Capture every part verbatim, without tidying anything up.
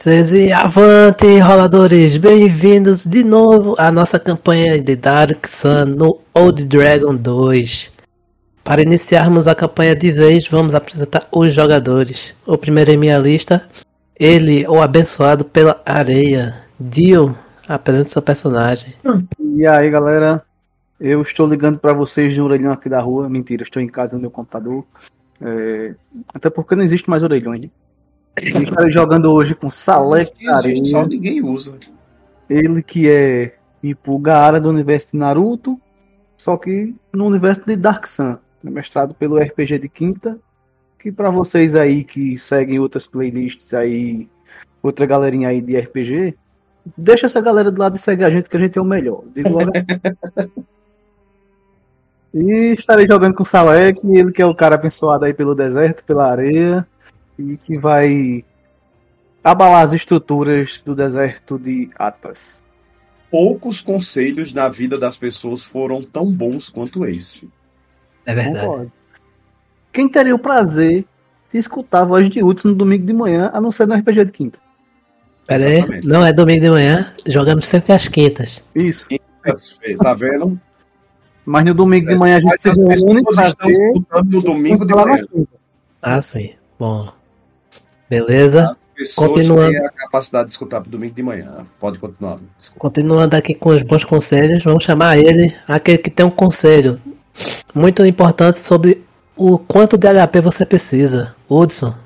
Vocês e avante, roladores! Bem-vindos de novo à nossa campanha de Dark Sun no Old Dragon dois. Para iniciarmos a campanha de vez, vamos apresentar os jogadores. O primeiro em minha lista, ele, o abençoado pela areia. Dio, apresente seu personagem. E aí, galera, eu estou ligando para vocês de um orelhão aqui da rua. Mentira, estou em casa no meu computador. É... Até porque não existe mais orelhões, né? Eu estarei jogando hoje com Salek Areia. Só ninguém usa. Ele que é tipo o Gaara do universo de Naruto, só que no universo de Dark Sun, mestrado pelo R P G de Quinta, que para vocês aí que seguem outras playlists aí, outra galerinha aí de R P G, deixa essa galera do lado e segue a gente, que a gente é o melhor. Digo logo. E estarei jogando com o Salek, ele que é o cara abençoado aí pelo deserto, pela areia, e que vai abalar as estruturas do deserto de Atlas. Poucos conselhos na vida das pessoas foram tão bons quanto esse. É verdade. Concordo. Quem teria o prazer de escutar a voz de Hudson no domingo de manhã, a não ser no R P G de quinta? Pera aí, Exatamente. não é domingo de manhã, jogamos sempre às quintas. Isso. Tá vendo? Mas no domingo de manhã a gente Mas se as reúne pessoas pra estão ver escutando no domingo de falar na manhã. quinta. Ah, sim. Bom. Beleza. As pessoas Continuando. têm a capacidade de escutar pro domingo de manhã. Pode continuar. Desculpa. Continuando aqui com os bons conselhos, vamos chamar ele, aquele que tem um conselho muito importante sobre o quanto de H P você precisa. Hudson.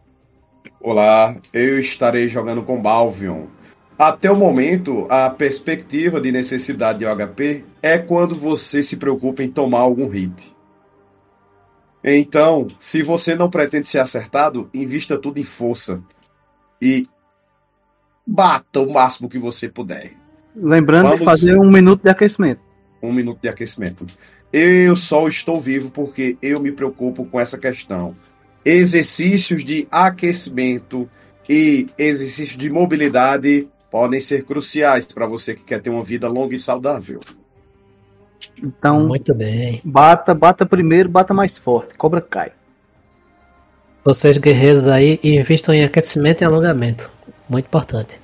Olá, eu estarei jogando com Balvion. Até o momento, a perspectiva de necessidade de H P é quando você se preocupa em tomar algum hit. Então, se você não pretende ser acertado, invista tudo em força. E bata o máximo que você puder. Lembrando Vamos- de fazer um minuto de aquecimento. Um minuto de aquecimento. Eu só estou vivo porque eu me preocupo com essa questão. Exercícios de aquecimento e exercícios de mobilidade podem ser cruciais para você que quer ter uma vida longa e saudável. Então, Muito bem. bata, bata primeiro, bata mais forte. Cobra cai. Vocês guerreiros aí investam em aquecimento e alongamento. Muito importante.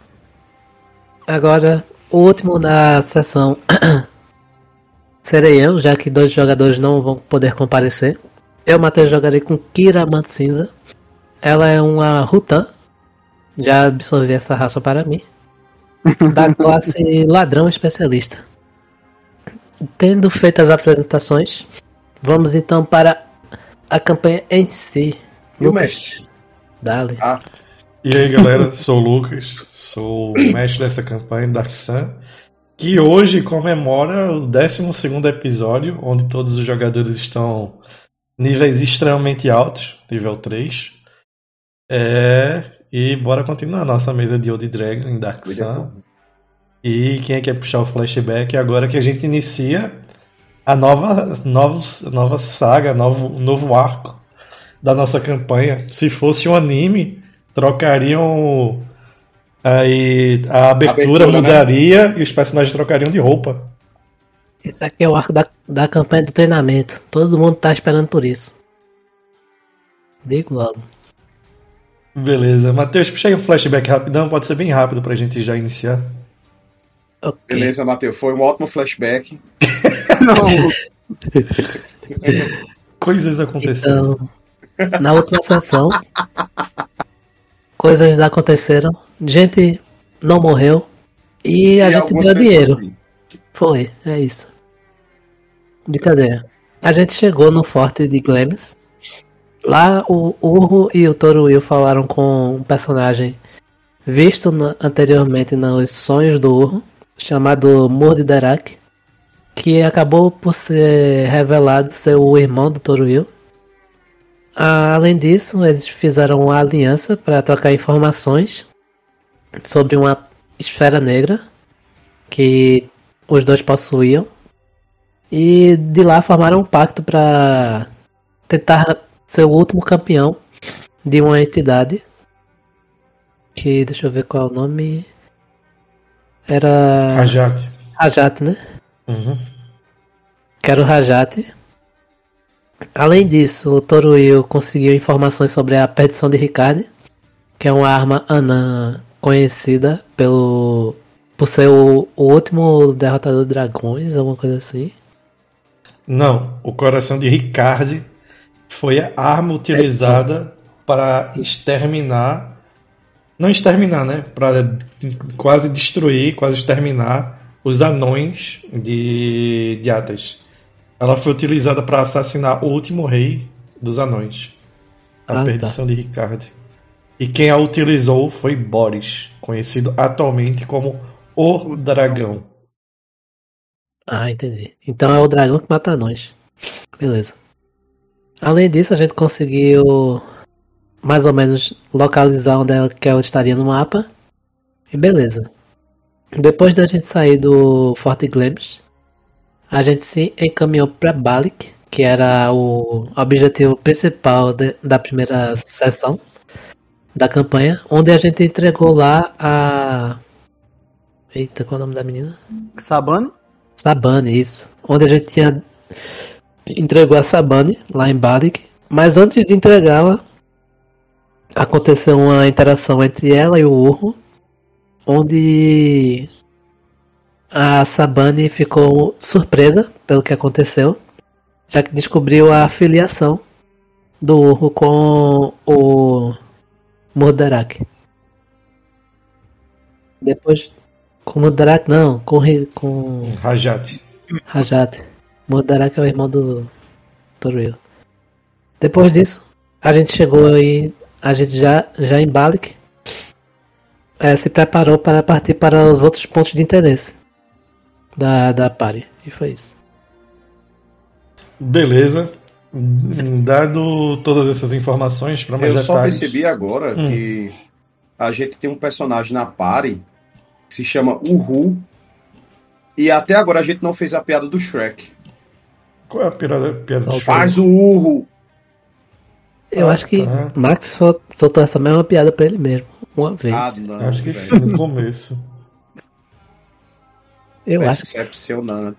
Agora, o último da sessão serei eu, já que dois jogadores não vão poder comparecer. Eu, Matheus, jogarei com Kira Manto Cinza. Ela é uma Rutan. Já absorvi essa raça para mim. Da classe Ladrão Especialista. Tendo feito as apresentações, vamos então para a campanha em si. E o Lucas, mestre? dale. Ah, E aí galera, sou o Lucas, sou o mestre dessa campanha Dark Sun, que hoje comemora o décimo segundo episódio, onde todos os jogadores estão níveis extremamente altos, nível três. É, e bora continuar a nossa mesa de Old Dragon em Dark Sun. E quem é que quer puxar o flashback agora que a gente inicia a nova, novos, nova saga, novo, novo arco da nossa campanha. Se fosse um anime, trocariam aí a abertura, Abertura, né? mudaria e os personagens trocariam de roupa. Esse aqui é o arco da, da campanha de treinamento. Todo mundo tá esperando por isso. Digo logo. Beleza, Matheus, puxa aí um flashback rapidão, pode ser bem rápido pra gente já iniciar. Ok. beleza, Matheus. Foi um ótimo flashback. Não, Coisas aconteceram. Então, na última sessão, coisas aconteceram. Gente não morreu. E a E gente algumas deu pessoas, dinheiro. sim. Foi, é isso. Brincadeira. A gente chegou no forte de Glemes. Lá o Urro e o Toro Will falaram com um personagem visto na- anteriormente nos sonhos do Urro, chamado Murdidarak, que acabou por ser revelado ser o irmão do Toro Will. Ah, além disso, eles fizeram uma aliança para trocar informações sobre uma esfera negra que os dois possuíam. E de lá formaram um pacto para tentar ser o último campeão de uma entidade. Que deixa eu ver qual é o nome. Era Rajat. Rajat, né? Uhum. Que era o Rajat. Além disso, o Toruil conseguiu informações sobre a perdição de Ricard, que é uma arma anã conhecida pelo por ser o, o último derrotador de dragões, alguma coisa assim. Não, o coração de Ricard foi a arma utilizada para exterminar. Não exterminar, né? Para quase destruir, quase exterminar os anões de, de Atas. Ela foi utilizada para assassinar o último rei dos anões. A Ah, perdição de Ricard. E quem a utilizou foi Boris, conhecido atualmente como o Dragão. Ah, entendi. Então é o dragão que mata nós. Beleza. Além disso, a gente conseguiu mais ou menos localizar onde ela, que ela estaria no mapa. E beleza. Depois da gente sair do Forte Glamis, a gente se encaminhou para Balik, que era o objetivo principal de, da primeira sessão da campanha, onde a gente entregou lá a... Eita, qual é o nome da menina? Sabane? Sabane, isso. Onde a gente tinha entregou a Sabane lá em Balik, mas antes de entregá-la, aconteceu uma interação entre ela e o Urro, onde a Sabane ficou surpresa pelo que aconteceu, já que descobriu a filiação do Urro com o Murdarak. Depois, com o Murdarak não, com, com Rajat. Rajat. Murdarak é o irmão do Toruil. Depois disso, a gente chegou aí, a gente já, já em Balik, é, se preparou para partir para os outros pontos de interesse da, da party. E foi isso. Beleza. Dado todas essas informações, para mais Eu só detalhes... percebi agora Hum. que a gente tem um personagem na party que se chama Uhu. E até agora a gente não fez a piada do Shrek. Qual é a piada, piada do Faz Shrek? o Urro! Eu Ah, acho que tá. Max sol- soltou essa mesma piada pra ele mesmo. Uma vez. Ah, não. Acho que velho. sim, no começo. Eu acho que Decepcionante.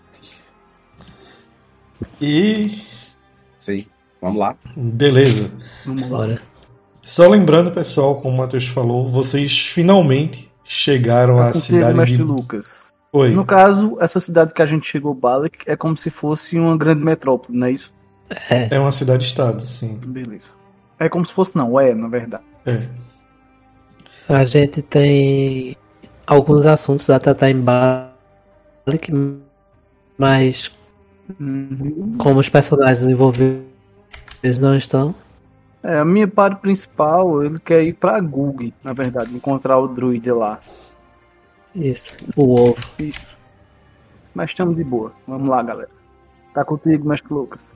E... Sim. Vamos lá. beleza. Vamos lá. bora. Só lembrando, pessoal, como o Matheus falou, vocês finalmente chegaram Tá à contigo, cidade mestre de... Lucas. Oi. No caso, essa cidade que a gente chegou, Balik, é como se fosse uma grande metrópole, não é isso? É, É uma cidade-estado, sim. Beleza. É como se fosse, não, é, na verdade. É. a gente tem alguns assuntos a tratar em Balik, mas Uhum. como os personagens envolvidos não estão, É, a minha parte principal, ele quer ir pra Gug, na verdade, encontrar o druide lá. isso, o ovo. Isso. Mas estamos de boa. Vamos lá, galera. Tá contigo, mestre Lucas.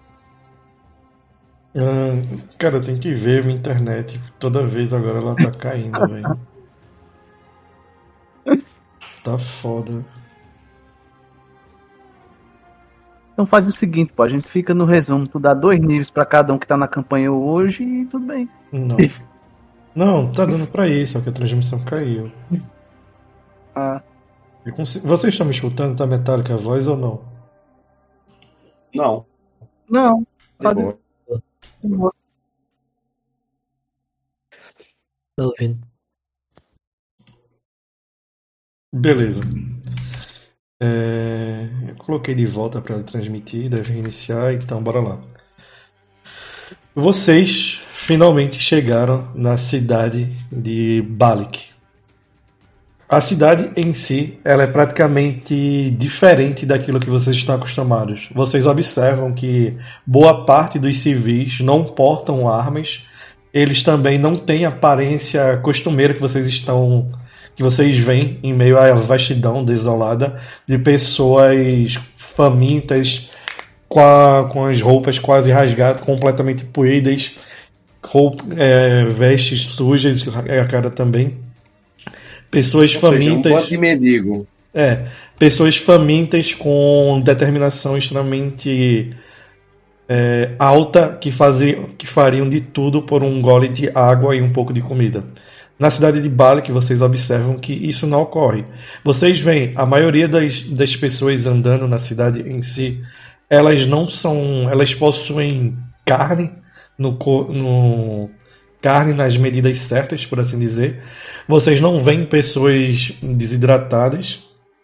Ah, cara, tem que ver minha internet. Toda vez agora ela tá caindo, velho. Tá foda. Então faz o seguinte, pô, a gente fica no resumo, tu dá dois níveis pra cada um que tá na campanha hoje e tudo bem. Não. Não, tá dando pra ir, só que a transmissão caiu. Ah, Eu consigo- Vocês estão me escutando? Tá metálica a voz ou não? Não. não, De Pode- boa. Tô ouvindo. Beleza. É, Eu coloquei de volta para transmitir, deve reiniciar, então bora lá. Vocês finalmente chegaram na cidade de Balik. A cidade em si, ela é praticamente diferente daquilo que vocês estão acostumados. Vocês observam que boa parte dos civis não portam armas. Eles também não têm a aparência costumeira que vocês estão, que vocês veem em meio à vastidão desolada de pessoas famintas com, a- com as roupas quase rasgadas, completamente poeiras, roupa, é, vestes sujas, a cara também. Pessoas Ou seja, um famintas. bando de mendigo. É, pessoas famintas com determinação extremamente é, alta que, faziam, que fariam de tudo por um gole de água e um pouco de comida. Na cidade de Balik, vocês observam que isso não ocorre. Vocês veem, a maioria das, das pessoas andando na cidade em si, elas não são. Elas possuem carne no, co- no carne nas medidas certas, por assim dizer. Vocês não veem pessoas desidratadas.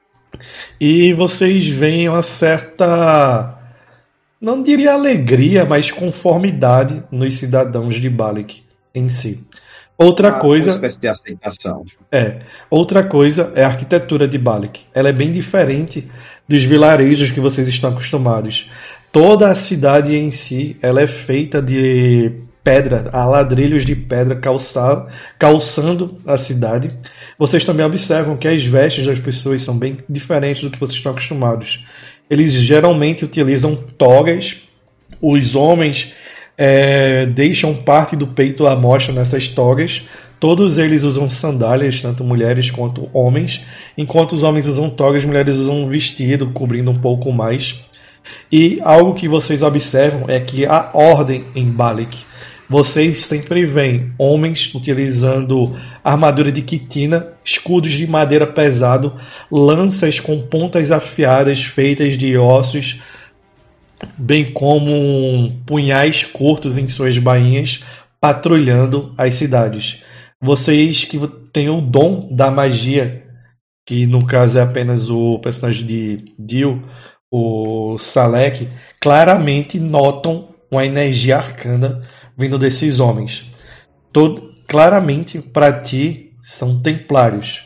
E vocês veem uma certa, não diria alegria, mas conformidade nos cidadãos de Balik em si. Outra Uma, coisa uma espécie de aceitação. é, outra coisa é a arquitetura de Balik. Ela é bem diferente dos vilarejos que vocês estão acostumados. Toda a cidade em si, ela é feita de pedra, há ladrilhos de pedra calçar, calçando a cidade. Vocês também observam que as vestes das pessoas são bem diferentes do que vocês estão acostumados. Eles geralmente utilizam togas. Os homens é, deixam parte do peito à mostra nessas togas. Todos eles usam sandálias, tanto mulheres quanto homens. Enquanto os homens usam togas, as mulheres usam um vestido cobrindo um pouco mais. E algo que vocês observam é que há ordem em Balik. Vocês sempre veem homens utilizando armadura de quitina, escudos de madeira pesado, lanças com pontas afiadas feitas de ossos, bem como punhais curtos em suas bainhas, patrulhando as cidades. Vocês que têm o dom da magia, que no caso é apenas o personagem de Dio, o Salek, claramente notam uma energia arcana vindo desses homens. Todo, claramente, para ti, são templários.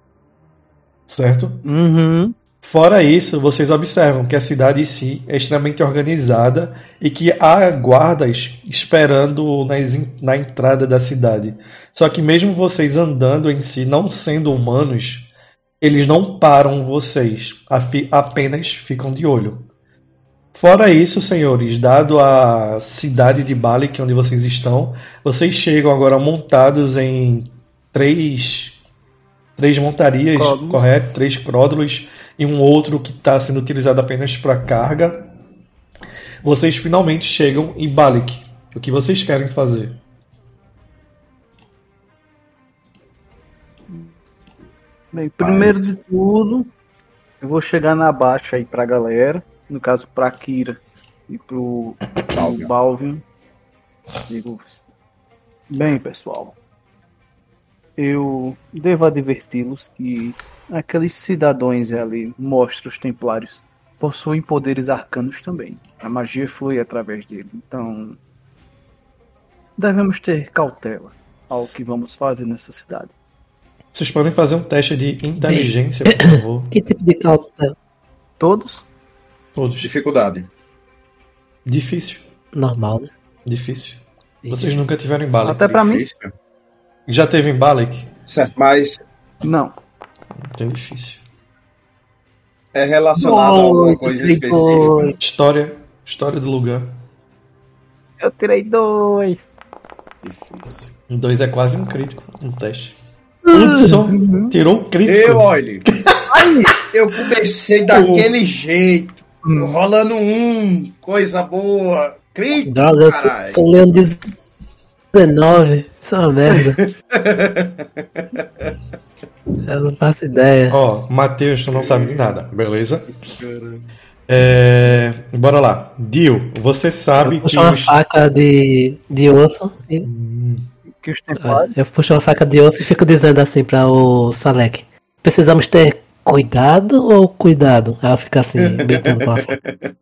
Certo? Uhum. Fora isso, vocês observam que a cidade em si é extremamente organizada e que há guardas esperando nas, na entrada da cidade. Só que mesmo vocês andando em si, não sendo humanos, eles não param vocês, apenas ficam de olho. Fora isso, senhores, dado a cidade de Balik, onde vocês estão, vocês chegam agora montados em três, três montarias, Cródulos. correto? Três cródulos e um outro que está sendo utilizado apenas para carga. Vocês finalmente chegam em Balik. O que vocês querem fazer? Bem, primeiro de tudo, eu vou chegar na baixa aí pra galera. No caso, pra Kira e pro Balvin. Balvin. Digo, bem, pessoal, eu devo adverti-los que aqueles cidadãos ali, monstros templários, possuem poderes arcanos também. A magia flui através dele. Então, devemos ter cautela ao que vamos fazer nessa cidade. Vocês podem fazer um teste de inteligência, por favor. Que tipo de cautela? Todos? Todos. Dificuldade. Difícil. Normal, né? Difícil. Vocês nunca tiveram em Balik. Até pra mim? Difícil. Já teve em Balik? Certo, mas Não. Então é difícil. é relacionado a alguma coisa tirei específica. dois. História. História do lugar. Eu tirei dois. Difícil. Um dois é quase um crítico. Um teste. Hudson tirou um crítico. Eu, olha, eu comecei daquele jeito, rolando um, coisa boa, crítico, Droga, eu sou, caralho. sou Leão dezenove. Isso é uma merda. Eu não faço ideia. Ó, Matheus, tu não sabe de nada, beleza? É, bora lá. Dio, você sabe Eu que puxo uma os... faca de, de osso. E, Que os templários. eu puxo uma faca de osso e fico dizendo assim pra o Salek: precisamos ter cuidado ou cuidado? Ela fica assim, brincando com a faca.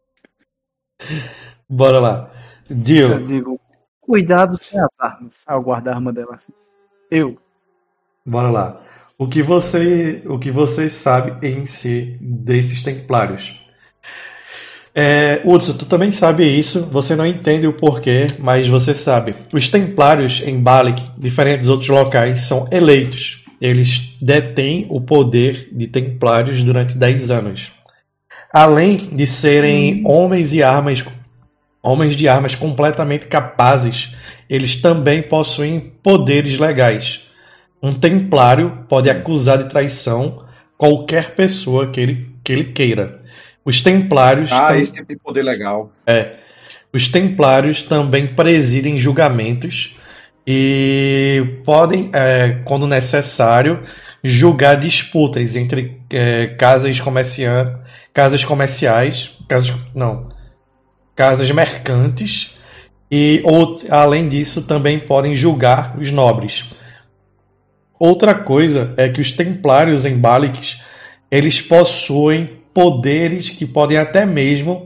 Bora lá. Eu Dio, digo, cuidado sem as armas. Ao guardar a arma dela assim. Eu. bora lá. O que você, o que você sabe em si desses templários? É, Hudson, tu também sabe isso, você não entende o porquê, mas você sabe. Os templários em Balik, diferente dos outros locais, são eleitos. Eles detêm o poder de templários durante dez anos. Além de serem homens e armas, homens de armas completamente capazes, eles também possuem poderes legais. Um templário pode acusar de traição qualquer pessoa que ele, que ele queira. Os templários... Ah, tam- esse tipo de poder legal. é, os templários também presidem julgamentos e podem, é, quando necessário, julgar disputas entre é, casas, comercian... casas comerciais, casas, não, casas mercantes E ou, além disso, também podem julgar os nobres. Outra coisa é que os templários em Balix, eles possuem poderes que podem até mesmo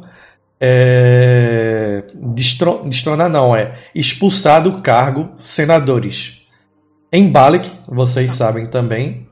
é, destro, destronar, não, é expulsar do cargo senadores. Em Balix, vocês sabem também,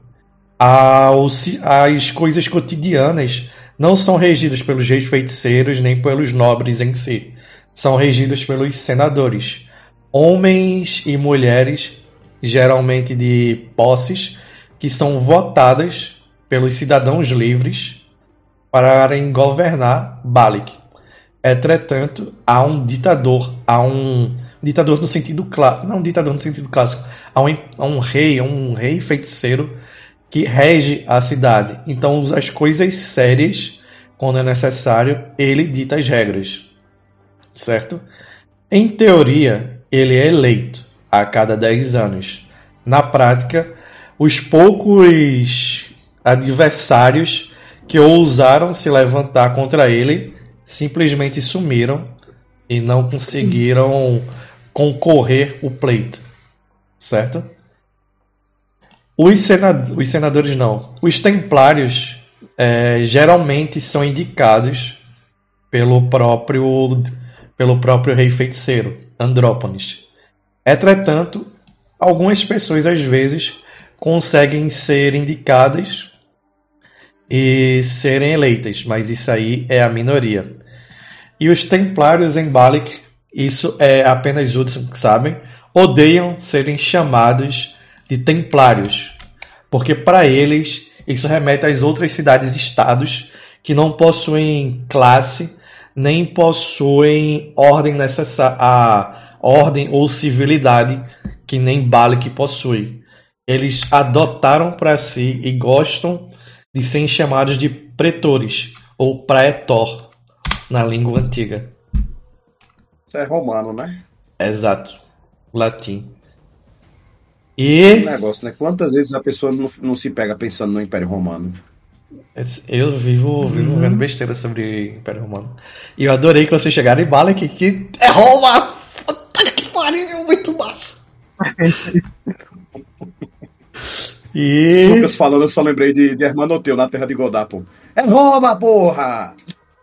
as coisas cotidianas não são regidas pelos reis feiticeiros nem pelos nobres em si. São regidas pelos senadores. Homens e mulheres, geralmente de posses, que são votadas pelos cidadãos livres para governar Balix. Entretanto, há um ditador, há um ditador no sentido clássico, não um ditador no sentido clássico, há um, há um rei, um rei feiticeiro que rege a cidade. Então, as coisas sérias, quando é necessário, ele dita as regras. Certo? Em teoria, ele é eleito a cada dez anos. Na prática, os poucos adversários que ousaram se levantar contra ele simplesmente sumiram e não conseguiram concorrer o pleito. Certo? Os, senad... os senadores não. Os templários é, geralmente são indicados pelo próprio, pelo próprio rei feiticeiro, Andrópolis. Entretanto, algumas pessoas às vezes conseguem ser indicadas e serem eleitas, mas isso aí é a minoria. E os templários em Balix, isso é apenas outros que sabem, odeiam serem chamados de templários, porque para eles isso remete às outras cidades-estados que não possuem classe, nem possuem ordem necessária, a ordem ou civilidade que nem Balix possui. Eles adotaram para si e gostam de serem chamados de pretores ou praetor na língua antiga. Isso é romano, né? Exato, latim. E um negócio, né? Quantas vezes a pessoa não, não se pega pensando no Império Romano? Eu vivo, vivo vendo besteira sobre Império Romano. E eu adorei que vocês chegaram em Balix, que é Roma! Puta que pariu, muito massa! E... Lucas falando, eu só lembrei de, de Hermanoteu na Terra de Godá, pô. É Roma, porra!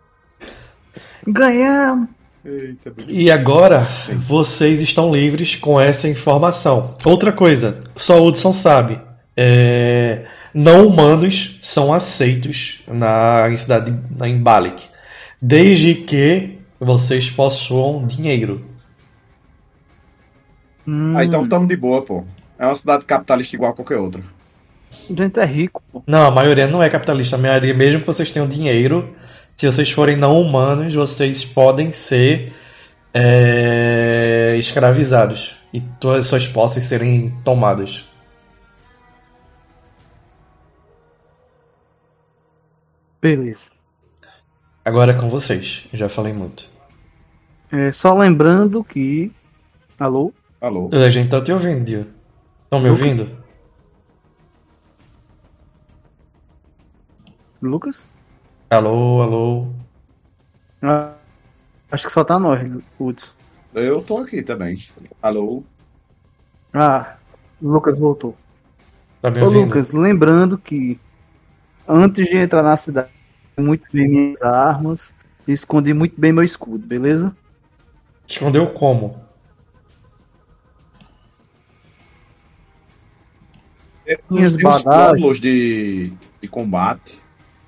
Ganhamos! Eita, e agora, sim, vocês estão livres com essa informação. Outra coisa, só o Hudson sabe. É... Não humanos são aceitos na cidade em Balix, desde que vocês possuam dinheiro. Hum. Ah, então estamos de boa, pô. É uma cidade capitalista igual a qualquer outra. A gente é rico, pô. Não, a maioria não é capitalista. A maioria, mesmo que vocês tenham dinheiro, se vocês forem não humanos, vocês podem ser é, escravizados e todas as suas posses serem tomadas. Beleza. Agora é com vocês. Já falei muito. É, só lembrando que... Alô? Alô? A gente tá te ouvindo, Dio. Estão me Lucas? ouvindo? Lucas? Alô, alô. Ah, acho que só tá nós, Hudson. Eu tô aqui também. Alô? Ah, o Lucas voltou. Tá me Ô ouvindo? Lucas, lembrando que antes de entrar na cidade, muito bem minhas armas e escondi muito bem meu escudo, beleza? Escondeu como? Minhas Tem uns bagagens. módulos de, de combate.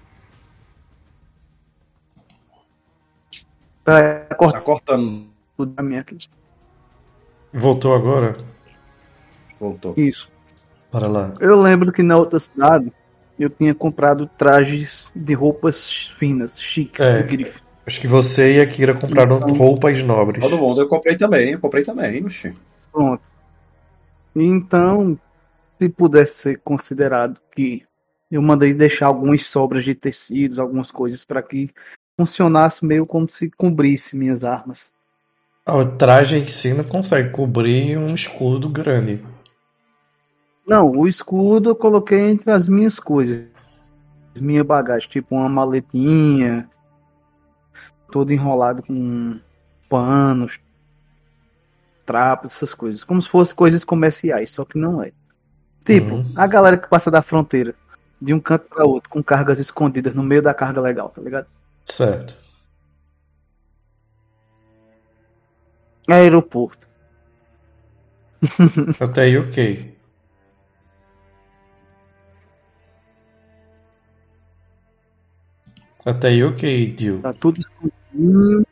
Pra Tá cortar cortando. tudo da minha aqui. Voltou agora? Voltou. Isso. Para lá. Eu lembro que na outra cidade eu tinha comprado trajes de roupas finas, chiques, É. de grife. Acho que você e a Kira compraram Então- roupas nobres. Todo mundo, eu comprei também, eu comprei também, oxi. Pronto. Então, se pudesse ser considerado que eu mandei deixar algumas sobras de tecidos, algumas coisas para que funcionasse meio como se cobrisse minhas armas. Ah, o traje em si não consegue cobrir um escudo grande. Não, o escudo eu coloquei entre as minhas coisas. Minha bagagem, tipo uma maletinha, todo enrolado com panos. trapos, essas coisas. Como se fossem coisas comerciais, só que não é. Tipo, Uhum. a galera que passa da fronteira de um canto para outro com cargas escondidas no meio da carga legal, tá ligado? Certo. Aeroporto. Até aí, ok. Até aí, ok, Dio. Tá tudo escondidinho.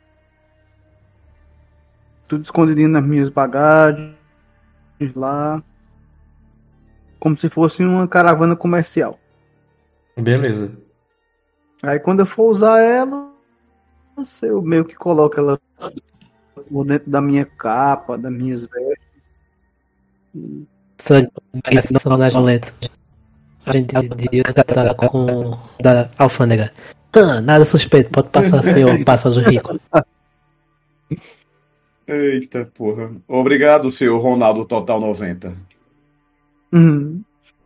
Tudo escondidinho nas minhas bagagens lá. Como se fosse uma caravana comercial. Beleza. Aí quando eu for usar ela, eu meio que coloco ela por dentro da minha capa, das minhas vestes. Sangue, personagem lento. A gente diria que tá com da alfândega. Ah, nada suspeito, pode passar, senhor pássaro rico. Eita porra. Obrigado, senhor Ronaldo Total noventa. Uhum.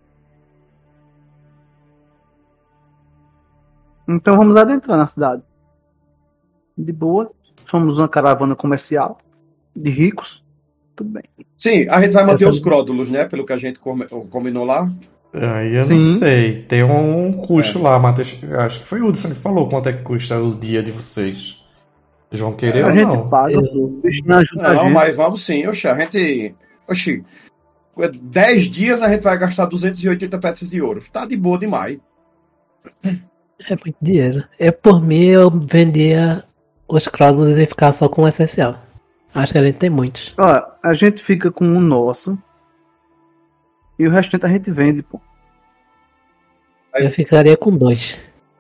Então vamos adentrar na cidade. De boa. Somos uma caravana comercial. De ricos. Tudo bem. Sim, a gente vai manter Eu os também. cródulos, né? Pelo que a gente come- combinou lá. Aí eu Sim. não sei. Tem um custo É. lá, Matheus. Acho que foi o Hudson que falou quanto é que custa o dia de vocês. Eles vão querer É, ou A gente não? paga. Eu- O bichinho ajuda a Não, gente. mas vamos sim. Oxe, a gente. Oxi. dez dias a gente vai gastar duzentos e oitenta peças de ouro. Tá de boa demais. É muito dinheiro. Eu, por mim, eu vendia os cródulos e ficava só com o essencial. Acho que a gente tem muitos. Ó, a gente fica com o nosso. E o restante a gente vende, pô. Eu ficaria com dois.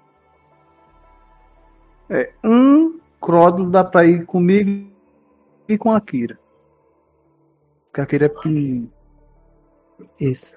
É, um cródulo dá pra ir comigo e com a Kira. Porque a Kira é pequenininha. Isso.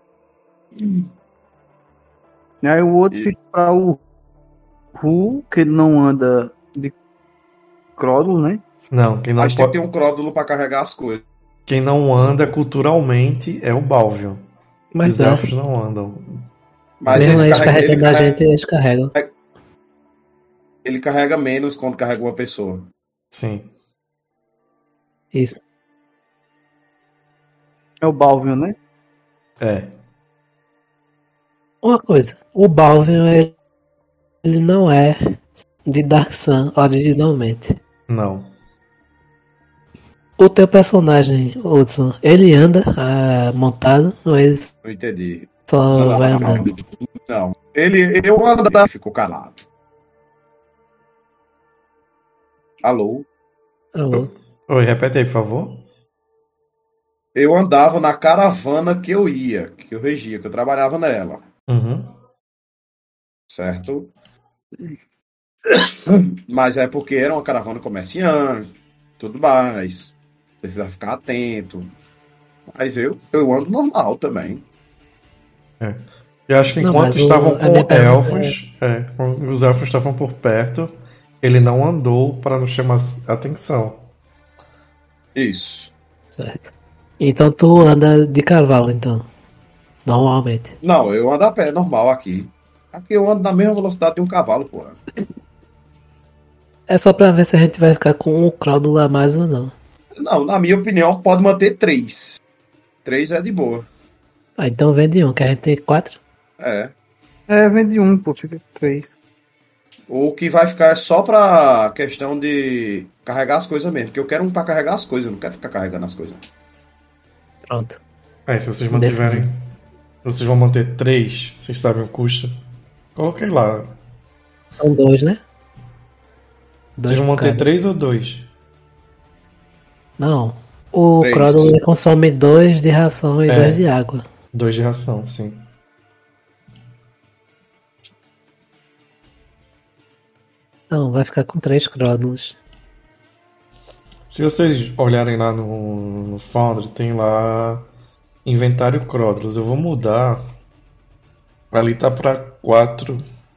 Aí o outro E- fica pra o Ru, que ele não anda de cródulo, né? Não, quem não, Mas tem que pode... ter um cródulo pra carregar as coisas. quem não anda culturalmente é o Balvion. Mas Os é, elfos não andam. Mas mesmo ele eles carrega, ele, carregando a carrega, gente, eles carregam. ele carrega menos quando carrega uma pessoa. Sim. Isso. É o Balvion, né? É. Uma coisa, o Balvion, ele, ele não é de Dark Sun originalmente. Não. O teu personagem, Hudson, ele anda ah, montado ou ele Não entendi. só Não, vai não, não. andando? Não. Ele, eu ando, ficou calado. Alô? Alô? Oi, repete aí, por favor. Eu andava na caravana que eu ia, que eu regia, que eu trabalhava nela. Uhum. Certo? Mas é porque era uma caravana comerciante, tudo mais. Precisava ficar atento. Mas eu, eu ando normal também. Eu acho que Não, enquanto mas o- estavam a com minha pergunta elfos, é, quando os elfos estavam por perto, ele não andou para não chamar atenção. Isso. Certo. Então tu anda de cavalo, então. Normalmente. Não, eu ando a pé normal aqui. Aqui eu ando na mesma velocidade de um cavalo, porra. É só pra ver se a gente vai ficar com um cródulo a mais ou não. Não, na minha opinião, pode manter três. Três é de boa. Ah, então vende um, que a gente tem quatro. É. É, vende um, pô, fica três. O que vai ficar é só pra questão de carregar as coisas mesmo. Porque eu quero um pra carregar as coisas, eu não quero ficar carregando as coisas. Pronto. É, se vocês mantiverem. Decidido. Vocês vão manter três, vocês sabem o custo. Coloquei lá. São dois, né? Dois Vocês vão por manter cada. três ou dois? Não. O Três. cródulo ele consome dois de ração e É. dois de água. Dois de ração, sim. Não, vai ficar com três cródulos. Se vocês olharem lá no, no Foundry, tem lá inventário cródulos. Eu vou mudar. Ali tá pra quatro.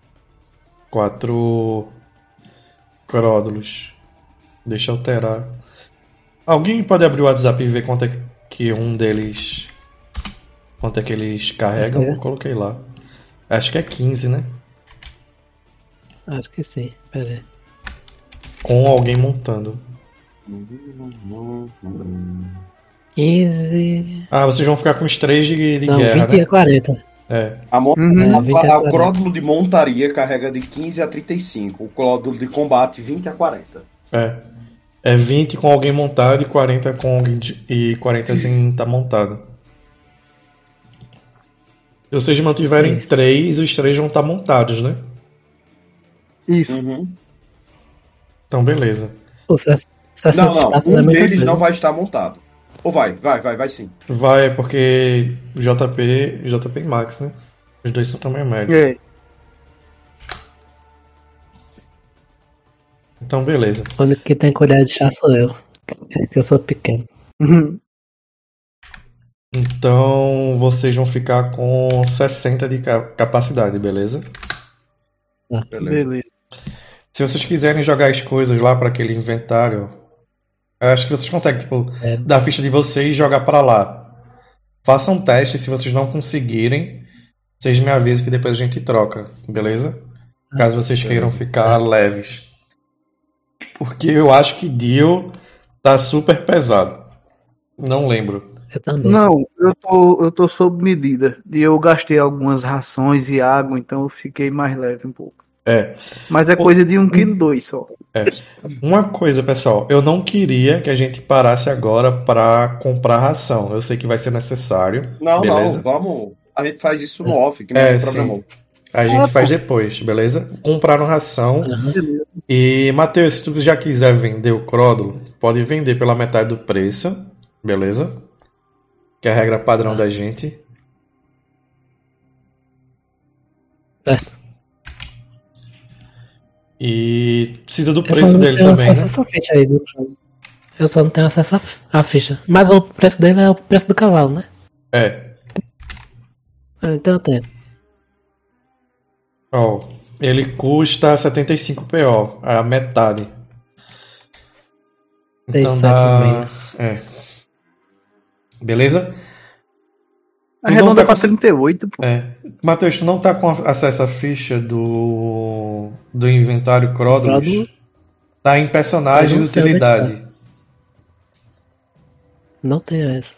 Quatro cródulos. Deixa eu alterar. Alguém pode abrir o WhatsApp e ver quanto é que um deles. Quanto é que eles carregam? É. Eu coloquei lá. Acho que é quinze, né? Acho que sim. Pera aí. Com alguém montando. quinze. Ah, vocês vão ficar com os três de, de Não, guerra, vinte né? a quarenta. É. A, mo- Uhum. a- vinte a a- o quarenta. cródulo de montaria carrega de quinze a trinta e cinco. O cródulo de combate vinte a quarenta. É. É vinte com alguém montado e quarenta com alguém de- e quarenta sem estar montado. Se vocês mantiverem Isso. três, os três vão estar montados, né? Isso. Uhum. Então, beleza. O sessenta Não, não. espaços é Um muita deles coisa. não vai estar montado. Ou vai? Vai, vai, vai sim. Vai, porque J P, J P e Max, né? Os dois são também médios. É. Então, beleza. O único que tem colher de chá sou eu. Que eu sou pequeno. Uhum. Então, vocês vão ficar com sessenta de ca- capacidade, beleza? Beleza. Beleza. Se vocês quiserem jogar as coisas lá para aquele inventário, eu acho que vocês conseguem, tipo, É. dar a ficha de vocês e jogar para lá. Façam um teste, se vocês não conseguirem, vocês me avisam que depois a gente troca, beleza? Caso vocês queiram Beleza. ficar leves. Porque eu acho que Dio tá super pesado. Não lembro. Eu também. Não, eu tô, eu tô sob medida. E eu gastei algumas rações e água, então eu fiquei mais leve um pouco. É. Mas é coisa de um quilo dois só. Uma coisa, pessoal, eu não queria que a gente parasse agora para comprar ração. Eu sei que vai ser necessário. Não, beleza? não, vamos. A gente faz isso no off, que não É, é, programou. A gente faz depois, beleza? Compraram ração. Aham. E, Matheus, se tu já quiser vender o cródulo, pode vender pela metade do preço, beleza? Que é a regra padrão da gente. Certo. E precisa do Eu só preço não dele tenho também, acesso a né? essa ficha aí do jogo. Eu só não tenho acesso à ficha. Mas o preço dele é o preço do cavalo, né? É. Ah, então eu tenho. Ó, ele custa setenta e cinco P O, a metade. Então Seis, dá. sete É. Beleza? Arredonda tá pra com- trinta e oito, pô. É. Matheus, tu não tá com acesso à ficha do. do inventário Cródulos? Cródulo? Tá em personagens Eu e não sei onde é que utilidade. Não tenho essa.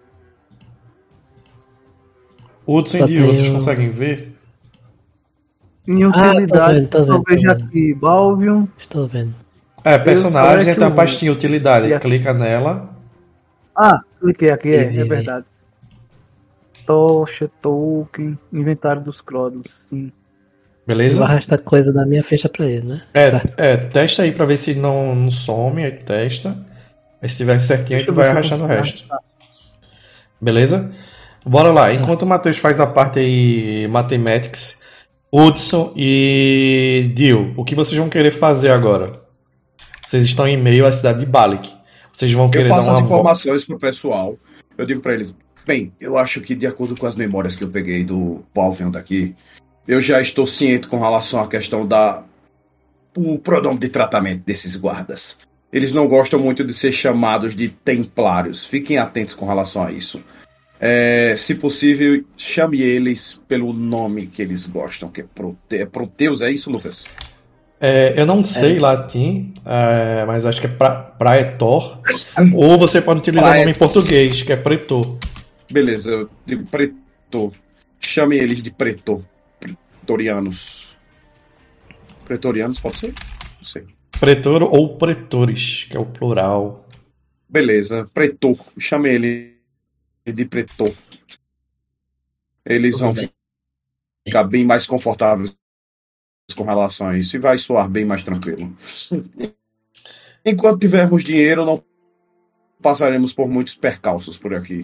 Hudson e Só Dio, vocês tenho- conseguem ver? Em Ah, tô utilidade, vendo, tô vendo, eu tô vejo vendo. aqui Balvion. Estou vendo. É, personagem, select tem a o- pastinha utilidade. e a- Clica nela. Ah, cliquei aqui, é, Vi, vi, é vi. verdade. Tocha, token, inventário dos cródulos. Sim. Eu Beleza? vou arrastar coisa da minha ficha pra ele, né? É, Certo. é, testa aí pra ver se não, não some, aí testa. Aí se tiver certinho, a Deixa gente eu vai ver se eu arrastando o consigo resto. arrastar. Beleza? Bora lá. Enquanto o Matheus faz a parte aí Mathematics, Hudson e Dio, o que vocês vão querer fazer agora? Vocês estão em meio à cidade de Balik. Vocês vão Eu querer dar passo uma as volta. informações pro pessoal. Eu digo pra eles: bem, eu acho que de acordo com as memórias que eu peguei do Balvion daqui, eu já estou ciente com relação à questão da o pronome de tratamento desses guardas. Eles não gostam muito de ser chamados de templários. Fiquem atentos com relação a isso. É, se possível, chame eles pelo nome que eles gostam, que é, Prote... é Proteus, é isso, Lucas? É, eu não sei latim, é, mas acho que é pra, praetor. Ou você pode utilizar o nome em Praetor. português, que é pretor. Beleza, eu digo pretor. Chame eles de pretor. Pretorianos. Pretorianos, pode ser? Não sei. Pretor ou pretores, que é o plural. Beleza, pretor. Chame ele de pretor. Eles Tudo vão bem. ficar bem mais confortáveis com relação a isso e vai soar bem mais tranquilo. Enquanto tivermos dinheiro, não passaremos por muitos percalços por aqui.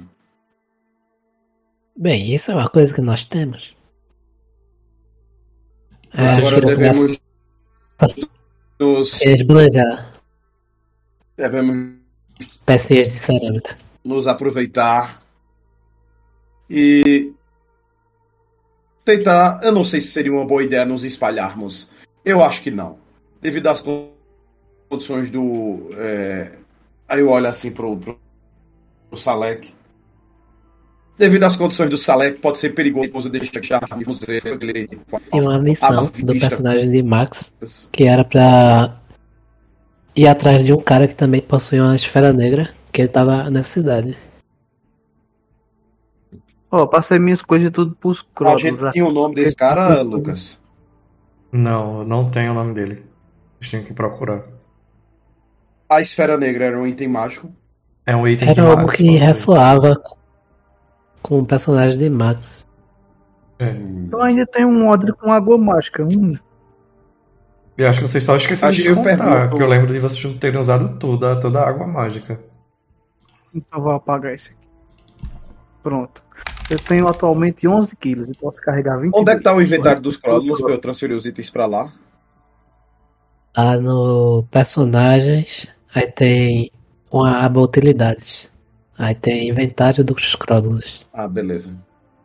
Bem, isso é uma coisa que nós temos. É, Agora Shiro começa devemos nos, a esbulhar devemos pecinhas de cerâmica. nos aproveitar e tentar. Eu não sei se seria uma boa ideia nos espalharmos. Eu acho que não. Devido às condições do. É... Aí eu olho assim pro, pro, pro Salek. Devido às condições do Salek, pode ser perigoso deixarmos ele. Tinha uma missão à do vista. personagem de Max que era pra ir atrás de um cara que também possui uma esfera negra, que ele tava nessa cidade. Ó, passei minhas coisas tudo pros A Cronos. gente tinha o nome desse cara, Lucas? Não, eu não tenho o nome dele. Vocês têm que procurar. A esfera negra era um item mágico. É um item que Era algo Max que possui. ressoava com o personagem de Max. É. Então ainda tem um odre com água mágica. Hum. Eu acho que vocês só esqueceram Acho de que eu contar, pergunto- porque eu lembro de vocês não terem usado tudo, toda a água mágica. Então vou apagar esse aqui. Pronto. Eu tenho atualmente onze quilos e posso carregar vinte. Onde é que tá o inventário dos Cródulos pra eu transferir os itens pra lá? Lá no personagens, aí tem uma aba utilidades. Aí tem inventário dos Cródulos. Ah, beleza.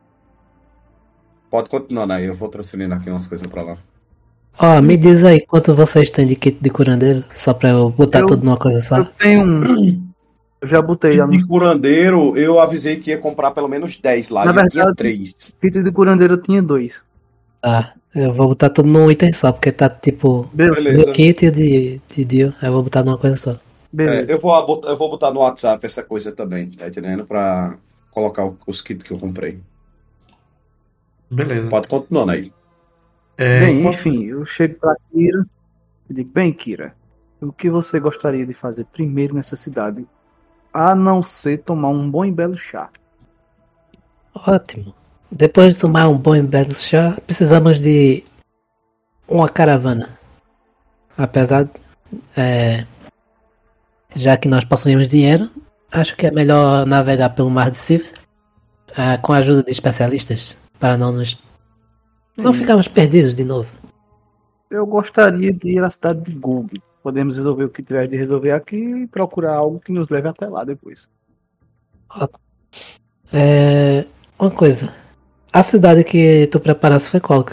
Pode continuar, né? Eu vou transferindo aqui umas coisas pra lá. Ó, me diz aí quanto vocês têm de kit de curandeiro, só pra eu botar Eu- tudo numa coisa só. Eu tenho um. Eu já botei lá no De curandeiro, eu avisei que ia comprar pelo menos dez lá. Na e eu tinha verdade- três. kit de curandeiro, eu tinha dois. Tá, eu vou botar tudo num item só, porque tá tipo Beleza. Beleza. meu kit e o de, de Dio, aí eu vou botar numa coisa só. Beleza. É, eu, vou, botar- eu vou botar no WhatsApp essa coisa também, tá entendendo? Pra colocar o- os kits que eu comprei. Beleza. Pode continuar aí. É, Bem, enquanto- enfim, eu chego pra Kira e digo, bem, Kira, o que você gostaria de fazer primeiro nessa cidade? A não ser tomar um bom e belo chá. Ótimo. Depois de tomar um bom e belo chá, precisamos de uma caravana. Apesar, é, já que nós possuímos dinheiro, acho que é melhor navegar pelo Mar de Sif é, com a ajuda de especialistas, para não nos não Hum. ficarmos perdidos de novo. Eu gostaria de ir à cidade de Gug. Podemos resolver o que tiver de resolver aqui e procurar algo que nos leve até lá depois. É, uma coisa, a cidade que tu preparaste foi qual?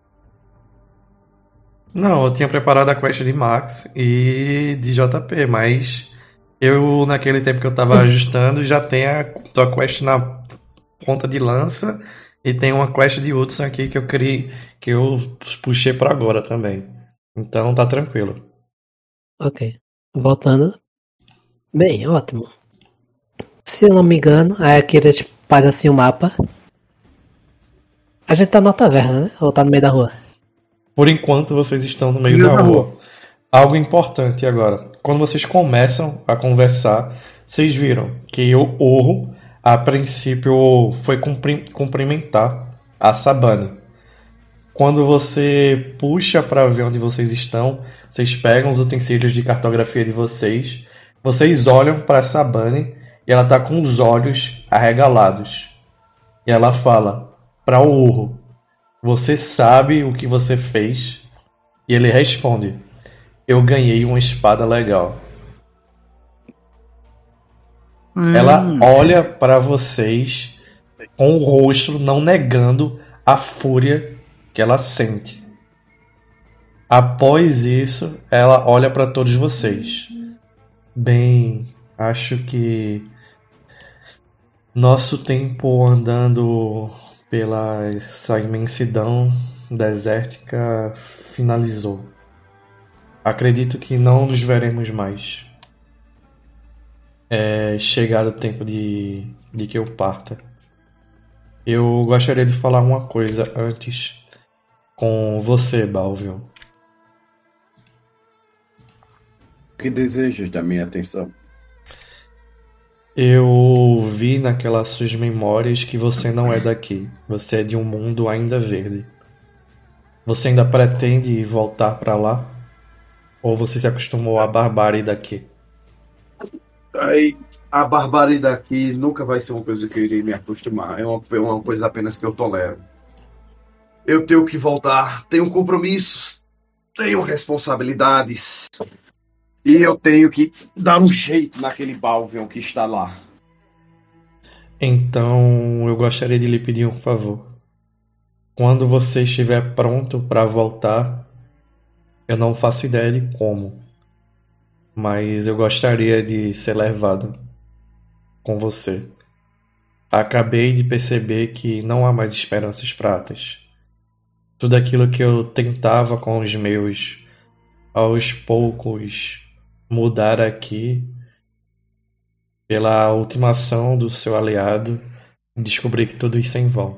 Não, eu tinha preparado a quest de Max e de J P, mas eu, naquele tempo que eu tava ajustando, já tem a tua quest na ponta de lança e tem uma quest de Hudson aqui que eu criei, que eu puxei pra agora também. Então tá tranquilo. Ok. Voltando. Bem, ótimo. Se eu não me engano, a Akira espalha assim o mapa. A gente tá numa taverna, né? Ou tá no meio da rua? Por enquanto vocês estão no meio Meio da da rua. Algo importante agora. Quando vocês começam a conversar, vocês viram que o Orro, a princípio, foi cumpri- cumprimentar a Sabane. Quando você puxa para ver onde vocês estão, vocês pegam os utensílios de cartografia de vocês, vocês olham para Sabane e ela tá com os olhos arregalados. E ela fala para o Urro: "Você sabe o que você fez?" E ele responde: "Eu ganhei uma espada legal." Ela Hum, olha para vocês com o rosto não negando a fúria que ela sente. Após isso, ela olha para todos vocês. Bem, acho que nosso tempo andando pela essa imensidão desértica finalizou. Acredito que não nos veremos mais. É chegado o tempo de, de que eu parta. Eu gostaria de falar uma coisa antes com você, Balvio. O que desejas da minha atenção? Eu vi naquelas suas memórias que você não é daqui. Você é de um mundo ainda verde. Você ainda pretende voltar pra lá? Ou você se acostumou à barbárie daqui? Aí, a barbárie daqui nunca vai ser uma coisa que eu irei me acostumar. É uma, é uma coisa apenas que eu tolero. Eu tenho que voltar. Tenho compromissos. Tenho responsabilidades. E eu tenho que dar um jeito naquele Balvion que está lá. Então, eu gostaria de lhe pedir um favor. Quando você estiver pronto para voltar, eu não faço ideia de como, mas eu gostaria de ser levado com você. Acabei de perceber que não há mais esperanças pratas. Tudo aquilo que eu tentava com os meus, aos poucos, mudar aqui pela ultimação do seu aliado e descobrir que tudo isso é em vão.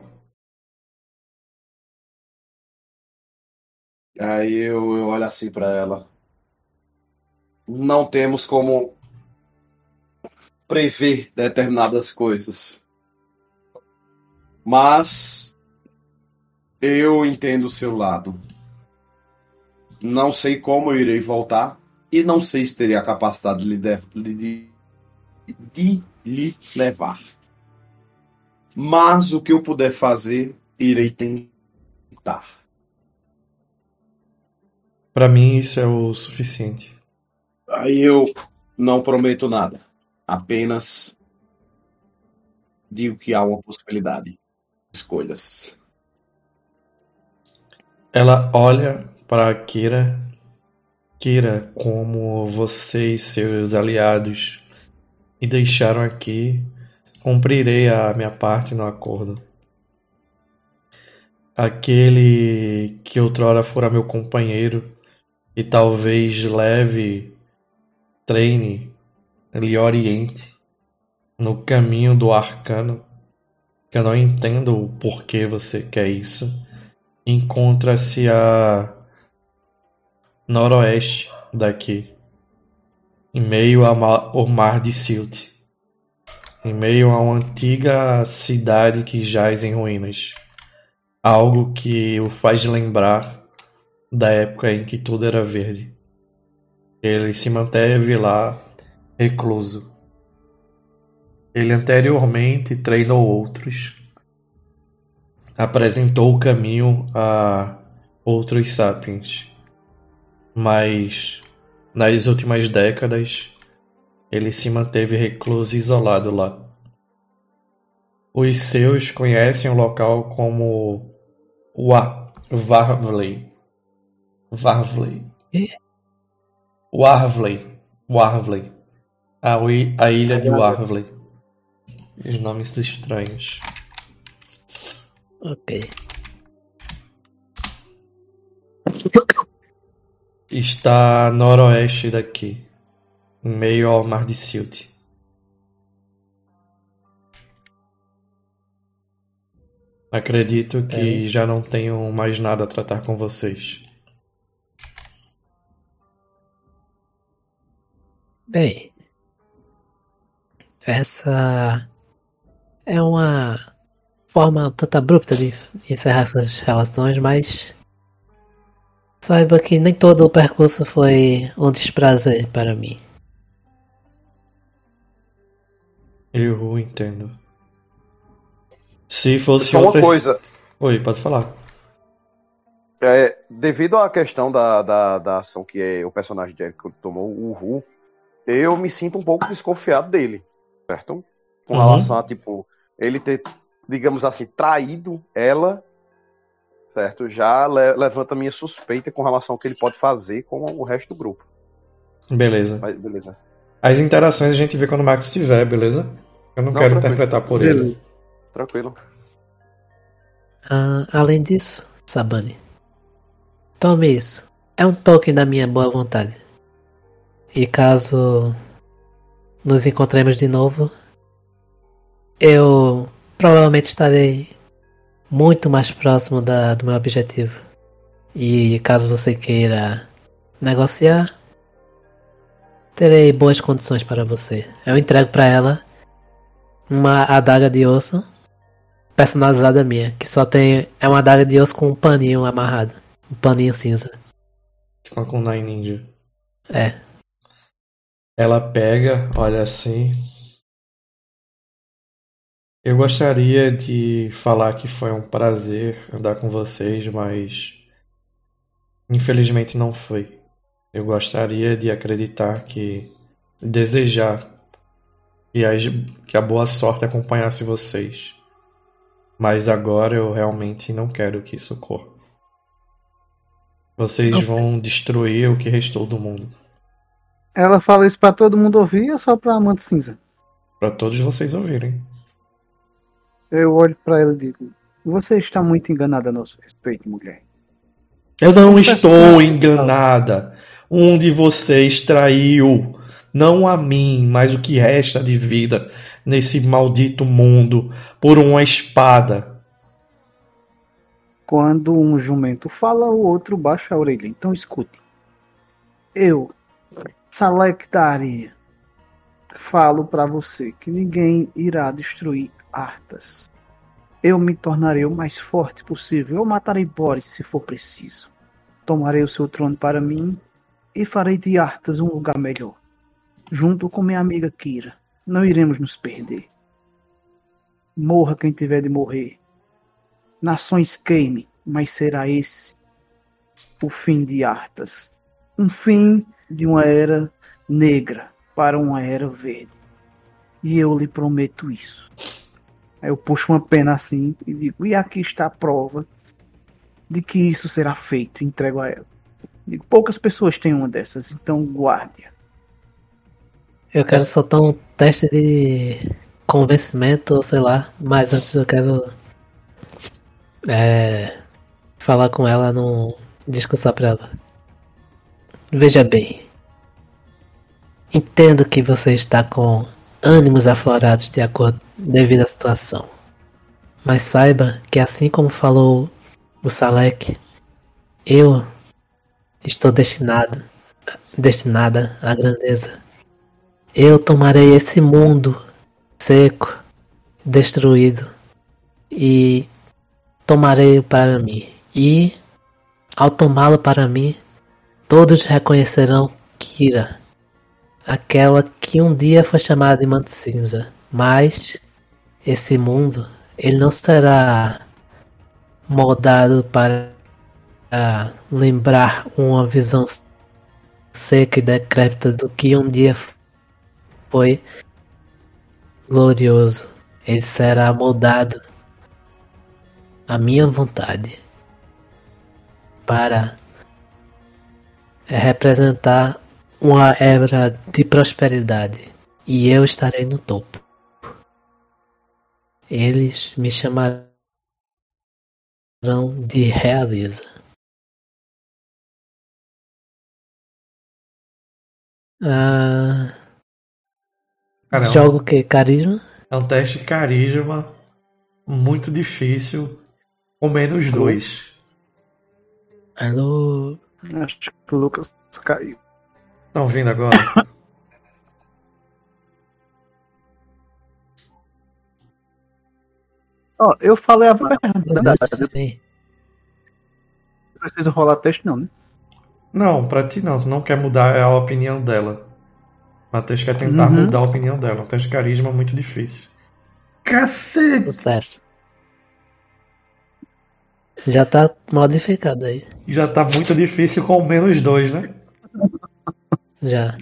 Aí eu, eu olho assim pra ela. Não temos como prever determinadas coisas. Mas eu entendo o seu lado. Não sei como eu irei voltar e não sei se teria a capacidade de lhe, de, de, de lhe levar. Mas o que eu puder fazer, irei tentar. Para mim isso é o suficiente. Aí eu não prometo nada. Apenas digo que há uma possibilidade. Escolhas. Ela olha para Kira. Kira, como você e seus aliados me deixaram aqui, cumprirei a minha parte no acordo. Aquele que outrora fora meu companheiro e talvez leve, treine, lhe oriente no caminho do arcano, que eu não entendo o porquê você quer isso, encontra-se a noroeste daqui, em meio ao mar de Silt, em meio a uma antiga cidade que jaz em ruínas, algo que o faz lembrar da época em que tudo era verde. Ele se manteve lá recluso. Ele anteriormente treinou outros, apresentou o caminho a outros sapiens, mas nas últimas décadas ele se manteve recluso e isolado lá. Os seus conhecem o local como Warvley. Warvley. Warvley. Warvley. A, a ilha de Warvley. Os nomes estranhos. Ok. Está a noroeste daqui, em meio ao mar de Silt. Acredito que é. já não tenho mais nada a tratar com vocês. Bem, essa é uma forma tanto abrupta de encerrar essas relações, mas saiba que nem todo o percurso foi um desprazer para mim. Eu entendo. Se fosse Só outra uma coisa. Oi, pode falar. É, devido à questão da, da, da ação que é, o personagem de Eric tomou, o Ru, eu me sinto um pouco desconfiado dele, certo? Com Uhum. relação a, tipo, ele ter, digamos assim, traído ela, certo? Já le- levanta a minha suspeita com relação ao que ele pode fazer com o resto do grupo. Beleza. Mas, beleza. As interações a gente vê quando o Max estiver, beleza? Eu não, Não, quero tranquilo. interpretar por Beleza. ele. Tranquilo. Ah, além disso, Sabani, tome isso. É um token da minha boa vontade. E caso nos encontremos de novo, eu provavelmente estarei muito mais próximo da, do meu objetivo. E caso você queira negociar, terei boas condições para você. Eu entrego para ela uma adaga de osso personalizada minha, que só tem. É uma adaga de osso com um paninho amarrado. Um paninho cinza. Com a Kunai Ninja. É. Ela pega, olha assim. Eu gostaria de falar que foi um prazer andar com vocês, mas infelizmente não foi. Eu gostaria de acreditar que, desejar que a, que a boa sorte acompanhasse vocês. Mas agora eu realmente não quero que isso ocorra. Vocês Não. vão destruir o que restou do mundo. Ela fala isso pra todo mundo ouvir ou só pra Amante Cinza? Pra todos vocês ouvirem. Eu olho pra ela e digo: você está muito enganada a nosso respeito, mulher. Eu não Um estou personagem- enganada. Um de vocês traiu, não a mim, mas o que resta de vida nesse maldito mundo, por uma espada. Quando um jumento fala, o outro baixa a orelha. Então escute. Eu, Salek da Areia, falo para você que ninguém irá destruir Arthas. Eu me tornarei o mais forte possível. Eu matarei Boris se for preciso. Tomarei o seu trono para mim e farei de Arthas um lugar melhor. Junto com minha amiga Kira. Não iremos nos perder. Morra quem tiver de morrer. Nações queime, mas será esse o fim de Arthas. Um fim de uma era negra para uma era verde. E eu lhe prometo isso. Aí eu puxo uma pena assim e digo, e aqui está a prova de que isso será feito. Entrego a ela. Digo, poucas pessoas têm uma dessas, então guarde-a. Eu quero soltar um teste de convencimento, ou sei lá, mas antes eu quero é, falar com ela, num discursar pra ela. Veja bem, entendo que você está com ânimos aflorados de acordo devido à situação, mas saiba que assim como falou o Salek, eu estou destinado, destinada à grandeza. Eu tomarei esse mundo seco, destruído, e tomarei-o para mim. E, ao tomá-lo para mim, todos reconhecerão Kira, aquela que um dia foi chamada de Manto Cinza. Mas, esse mundo, ele não será moldado para lembrar uma visão seca e decrépita do que um dia foi glorioso. Ele será moldado à minha vontade para representar uma era de prosperidade, e eu estarei no topo. Eles me chamarão de Realiza. Ah, Caramba. jogo o que? Carisma? É um teste de carisma muito difícil, com menos dois. Alô? Acho que o Lucas caiu. Estão vindo agora? Ó, eu falei a Meu verdade. Deus, Eu também. não preciso rolar teste não, né? Não, pra ti não. Tu não quer mudar a opinião dela. Matheus quer tentar Uhum. mudar a opinião dela. Um teste de carisma muito difícil. Cacete! Sucesso. Já tá modificado aí. Já tá muito difícil com menos dois, né? Já.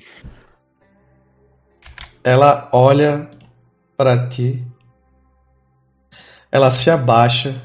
Ela olha pra ti. Ela se abaixa.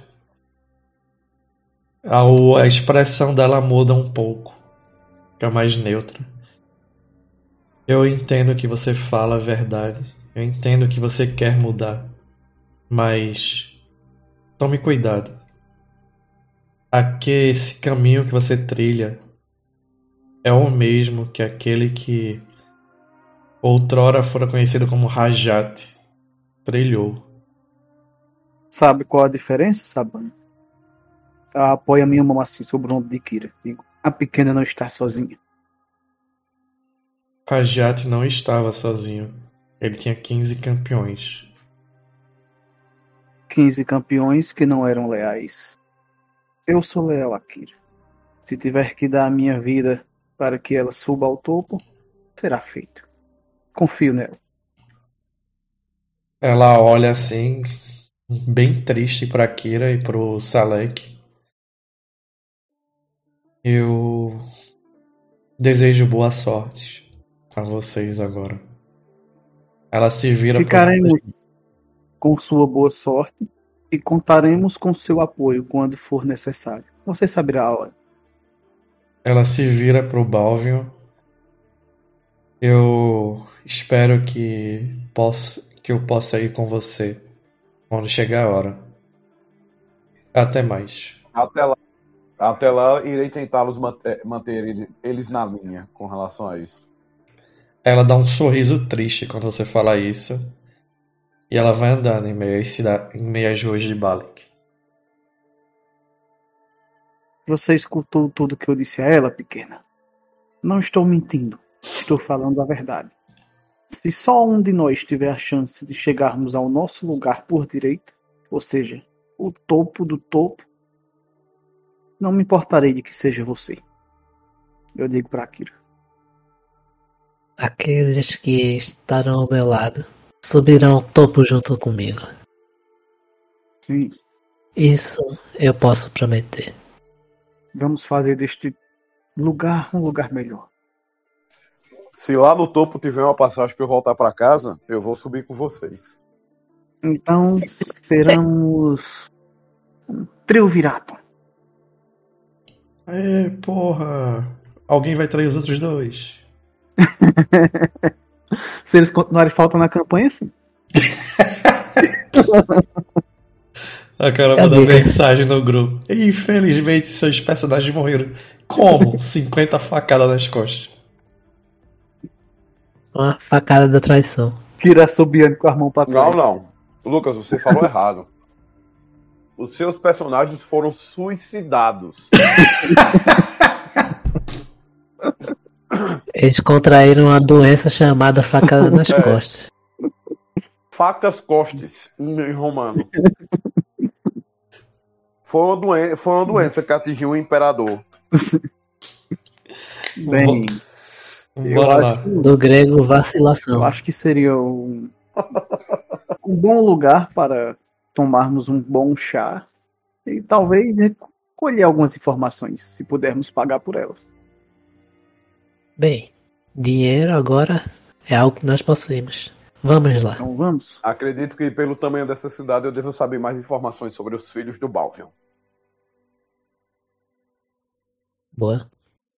A, a expressão dela muda um pouco. Fica mais neutra. Eu entendo que você fala a verdade. Eu entendo que você quer mudar. Mas tome cuidado. Aqui, esse caminho que você trilha é o mesmo que aquele que outrora fora conhecido como Rajat trilhou. Sabe qual a diferença, Sabana? Ela apoia minha mão assim sobre o ombro de Kira. Digo, a pequena não está sozinha. Rajat não estava sozinho. Ele tinha quinze campeões. quinze campeões que não eram leais. Eu sou leal a Kira. Se tiver que dar a minha vida para que ela suba ao topo, será feito. Confio nela. Ela olha assim, bem triste para Kira e pro Salek. Eu desejo boa sorte a vocês agora. Ela se vira Ficaremos pro... com sua boa sorte e contaremos com seu apoio quando for necessário. Você saberá a hora. Ela se vira pro Balvion. Eu espero que possa, que eu possa ir com você quando chegar a hora. Até mais. Até lá. Até lá, irei tentá-los manter, manter eles na linha com relação a isso. Ela dá um sorriso triste quando você fala isso. E ela vai andando em meio às, cida- em meio às ruas de Balek. Você escutou tudo que eu disse a ela, pequena? Não estou mentindo. Estou falando a verdade. Se só um de nós tiver a chance de chegarmos ao nosso lugar por direito, ou seja, o topo do topo, não me importarei de que seja você. Eu digo para Akira. Aqueles que estarão ao meu lado subirão ao topo junto comigo. Sim, Isso eu posso prometer. vamos fazer deste lugar um lugar melhor. Se lá no topo tiver uma passagem para eu voltar para casa, eu vou subir com vocês. Então, seremos um triunvirato. É, porra. Alguém vai trair os outros dois. Se eles continuarem faltando na campanha, sim. A cara Cadê? manda mensagem no grupo. Infelizmente, seus personagens morreram. Como? cinquenta facadas nas costas. Uma facada da traição. Kira assobiando com a mão pra Não, trás. não. Lucas, você falou errado. Os seus personagens foram suicidados. Eles contraíram uma doença chamada facada nas É. costas. Facas costes, em romano. Foi uma, doen- foi uma doença que atingiu o imperador. Bem, Bora lá. Do grego, eu vacilação. acho que seria um, um bom lugar para tomarmos um bom chá e talvez recolher algumas informações, se pudermos pagar por elas. Bem, dinheiro agora é algo que nós possuímos. Vamos lá. Então vamos? Acredito que pelo tamanho dessa cidade eu devo saber mais informações sobre os filhos do Balvion. Boa.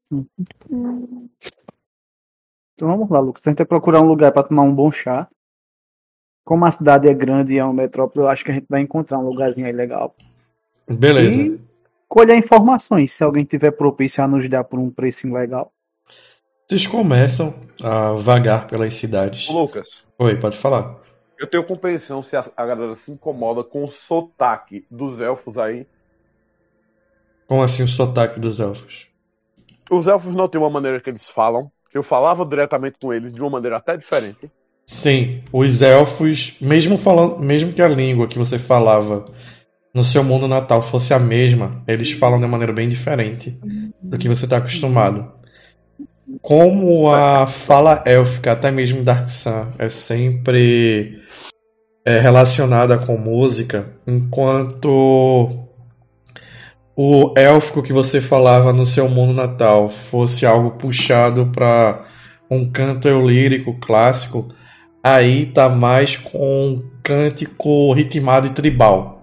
Então vamos lá, Lucas. A gente vai procurar um lugar para tomar um bom chá. Como a cidade é grande e é uma metrópole, eu acho que a gente vai encontrar um lugarzinho aí legal. Beleza. E colher informações, se alguém tiver propício a nos dar por um precinho legal. Vocês começam a vagar pelas cidades. Lucas, Oi, pode falar. eu tenho compreensão se a, a galera se incomoda com o sotaque dos elfos aí. Como assim o sotaque dos elfos? Os elfos não têm uma maneira que eles falam. Eu falava diretamente com eles de uma maneira até diferente. Sim, os elfos, mesmo falando, mesmo que a língua que você falava no seu mundo natal fosse a mesma, eles falam de uma maneira bem diferente do que você está acostumado. Como a fala élfica, até mesmo Dark Sun, é sempre é, relacionada com música, enquanto o élfico que você falava no seu mundo natal fosse algo puxado para um canto eulírico clássico, aí tá mais com um cântico ritmado e tribal.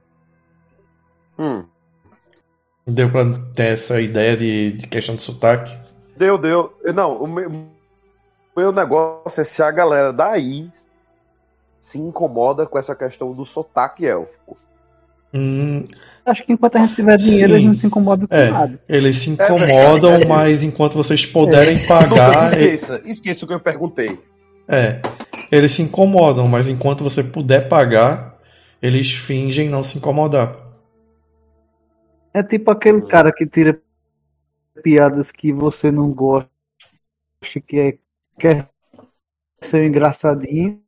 Hum. Deu pra ter essa ideia de, de questão de sotaque? Deu, deu. Não, o meu, o meu negócio é se a galera daí se incomoda com essa questão do sotaque élfico. Hum, Acho que enquanto a gente tiver dinheiro, Sim. a gente não se incomoda com é, nada. eles se incomodam, É, é, é. mas enquanto vocês puderem Lucas, pagar. esqueça, esqueça o que eu perguntei. É, eles se incomodam, mas enquanto você puder pagar, eles fingem não se incomodar. É tipo aquele cara que tira piadas que você não gosta, que é, quer ser engraçadinho.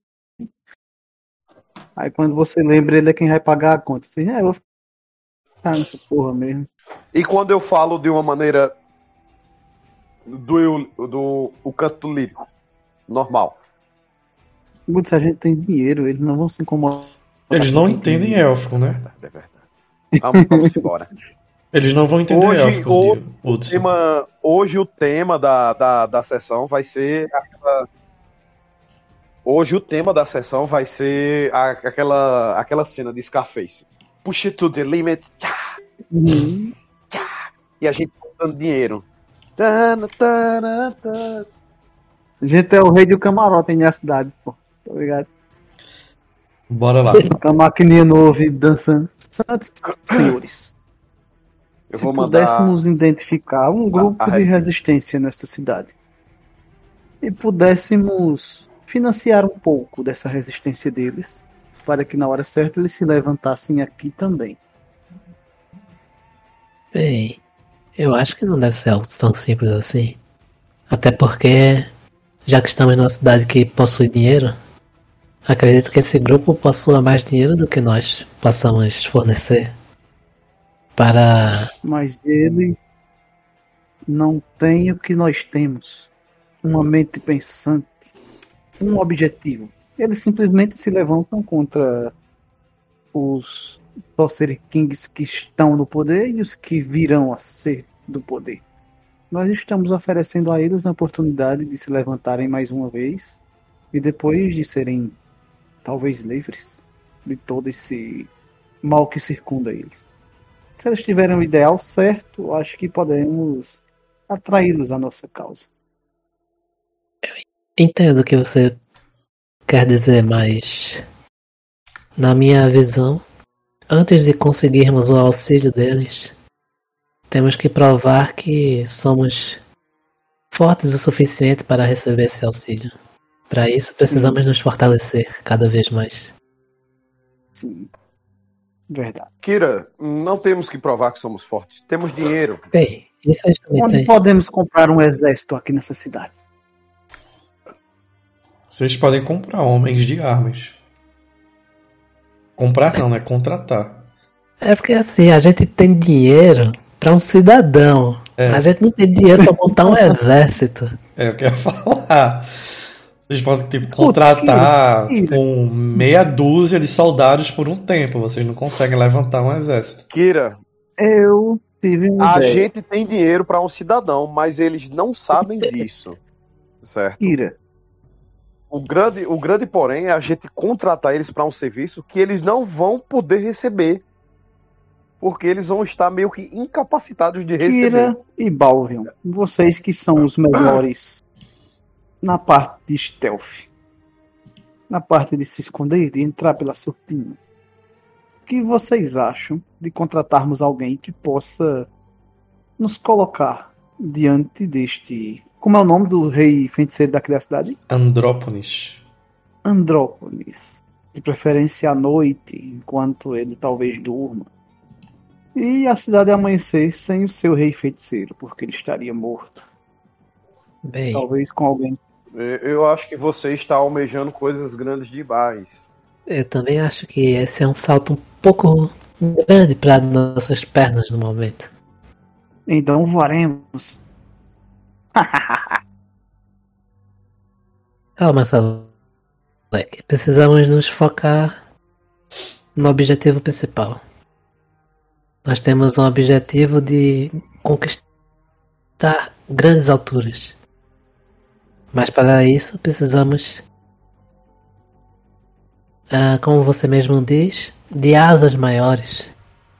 Aí quando você lembra, ele é quem vai pagar a conta. Assim, é, eu vou ficar nessa porra mesmo. E quando eu falo de uma maneira do, do o canto lírico, normal. Putz, se a gente tem dinheiro, eles não vão se incomodar. Eles não entendem élfico, né? É verdade. Vamos, vamos embora. Eles não vão entender Hoje, élfico. o de- Hudson. tema, hoje o tema da, da, da sessão vai ser aquela... Hoje o tema da sessão vai ser a- aquela, aquela cena de Scarface. Push it to the limit. Tchá, Uhum. tchá, e a gente dando dinheiro. Tana, tana, tana. A gente é o rei do camarote na cidade, pô. Tá ligado? Bora lá. Com a maquininha nova e dançando. Santos senhores. Eu Se vou mandar pudéssemos identificar um grupo a de resposta. resistência nesta cidade e pudéssemos financiar um pouco dessa resistência deles, para que na hora certa eles se levantassem aqui também. Bem, eu acho que não deve ser algo tão simples assim. Até porque, já que estamos numa cidade que possui dinheiro, acredito que esse grupo possua mais dinheiro do que nós possamos fornecer para... Mas eles não têm o que nós temos. Uma mente pensante, um objetivo. Eles simplesmente se levantam contra os Sorcerer Kings que estão no poder e os que virão a ser do poder. Nós estamos oferecendo a eles a oportunidade de se levantarem mais uma vez e depois de serem talvez livres de todo esse mal que circunda eles. Se eles tiverem o ideal certo, acho que podemos atraí-los à nossa causa. Entendo o que você quer dizer, mas na minha visão, antes de conseguirmos o auxílio deles, temos que provar que somos fortes o suficiente para receber esse auxílio. Para isso, precisamos Sim. nos fortalecer cada vez mais. Sim, verdade. Kira, não temos que provar que somos fortes. Temos dinheiro. Bem, isso a gente também Onde tem. podemos comprar um exército aqui nessa cidade? Vocês podem comprar homens de armas. Comprar não, né? Contratar. É porque assim, a gente tem dinheiro para um cidadão. É. A gente não tem dinheiro para montar um exército. É o que eu ia falar. Vocês podem tipo, contratar Kira, Kira. tipo, um meia dúzia de soldados por um tempo. Vocês não conseguem levantar um exército. Kira, Eu tive uma a ideia. gente tem dinheiro para um cidadão, mas eles não sabem disso. Certo? Kira, O grande, o grande porém é a gente contratar eles para um serviço que eles não vão poder receber. Porque eles vão estar meio que incapacitados de receber. Kira e Balvion, vocês que são os melhores na parte de stealth, na parte de se esconder, de entrar pela surtinha. O que vocês acham de contratarmos alguém que possa nos colocar diante deste... Como é o nome do rei feiticeiro daqui da cidade? Andrópolis. Andrópolis. De preferência à noite, enquanto ele talvez durma. E a cidade amanhecer sem o seu rei feiticeiro, porque ele estaria morto. Bem, Talvez com alguém. Eu acho que você está almejando coisas grandes demais. eu também acho que esse é um salto um pouco grande para nossas pernas no momento. Então voaremos. Calma, Salek. Precisamos nos focar no objetivo principal. Nós temos um objetivo de conquistar grandes alturas. Mas para isso precisamos, ah, como você mesmo diz, de asas maiores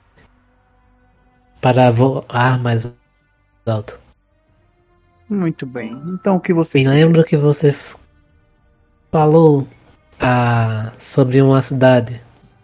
para voar mais alto. Muito bem. Então o que vocês Me lembro que você f- falou ah, sobre uma cidade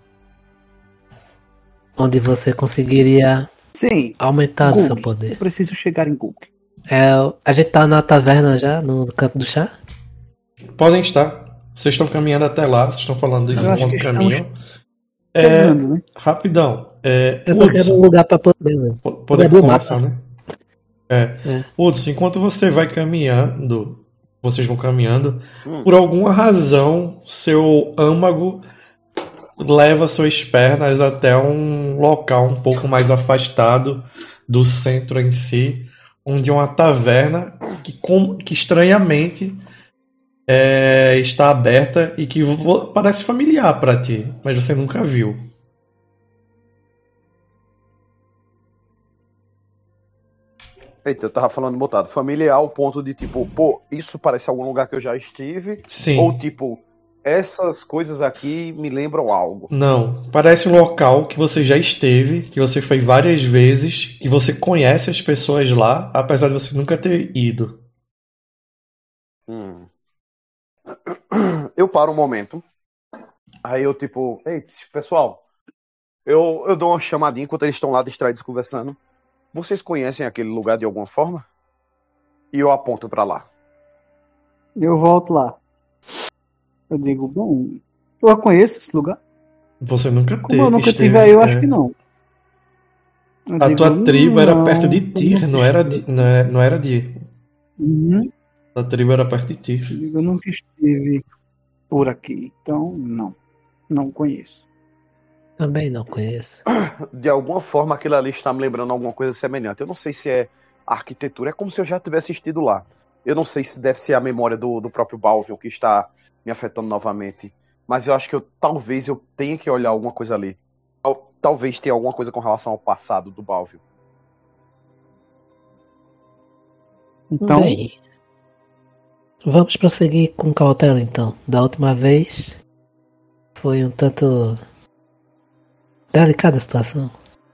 onde você conseguiria Sim, aumentar o seu Gulg. Eu poder. preciso chegar em Gulg. É, a gente tá na taverna já, no canto do chá? Podem estar. Vocês estão caminhando até lá. Vocês estão falando desse Eu acho longo que caminho. É, Chegando, né? rapidão. É, Eu só Hudson, quero um lugar pra poder mesmo. po- poder abrir o conversar, mapa. né? É. É. Hudson, enquanto você vai caminhando, vocês vão caminhando, Hum. por alguma razão, seu âmago leva suas pernas até um local um pouco mais afastado do centro em si, onde uma taverna que, com- que estranhamente é, está aberta e que vo- parece familiar para ti, mas você nunca viu. Eita, eu tava falando botado. Familiar ao ponto de tipo, pô, isso parece algum lugar que eu já estive. Sim. Ou tipo, essas coisas aqui me lembram algo. Não, parece um local que você já esteve, que você foi várias vezes, que você conhece as pessoas lá, apesar de você nunca ter ido. Hum. Eu paro um momento. Aí eu tipo, ei, pessoal, eu, eu dou uma chamadinha enquanto eles estão lá distraídos conversando. vocês conhecem aquele lugar de alguma forma? E eu aponto pra lá. Eu volto lá. Eu digo, bom, eu conheço esse lugar. Você nunca Como eu te, nunca esteve. tive aí, eu acho é, que não. Eu A digo, tua tribo era perto de não, eu Tyr, nunca não era estive. de, não é- não era de. Uhum. A tribo era perto de Eu Tyr. digo, eu nunca estive por aqui. Então, não. Não conheço. Também não conheço. De alguma forma, aquilo ali está me lembrando alguma coisa semelhante. Eu não sei se é arquitetura, é como se eu já tivesse assistido lá. Eu não sei se deve ser a memória do, do próprio Balvin que está me afetando novamente. Mas eu acho que eu talvez eu tenha que olhar alguma coisa ali. Ou, talvez tenha alguma coisa com relação ao passado do Balvin. Então, Bem, vamos prosseguir com cautela então. Da última vez foi um tanto delicada a situação.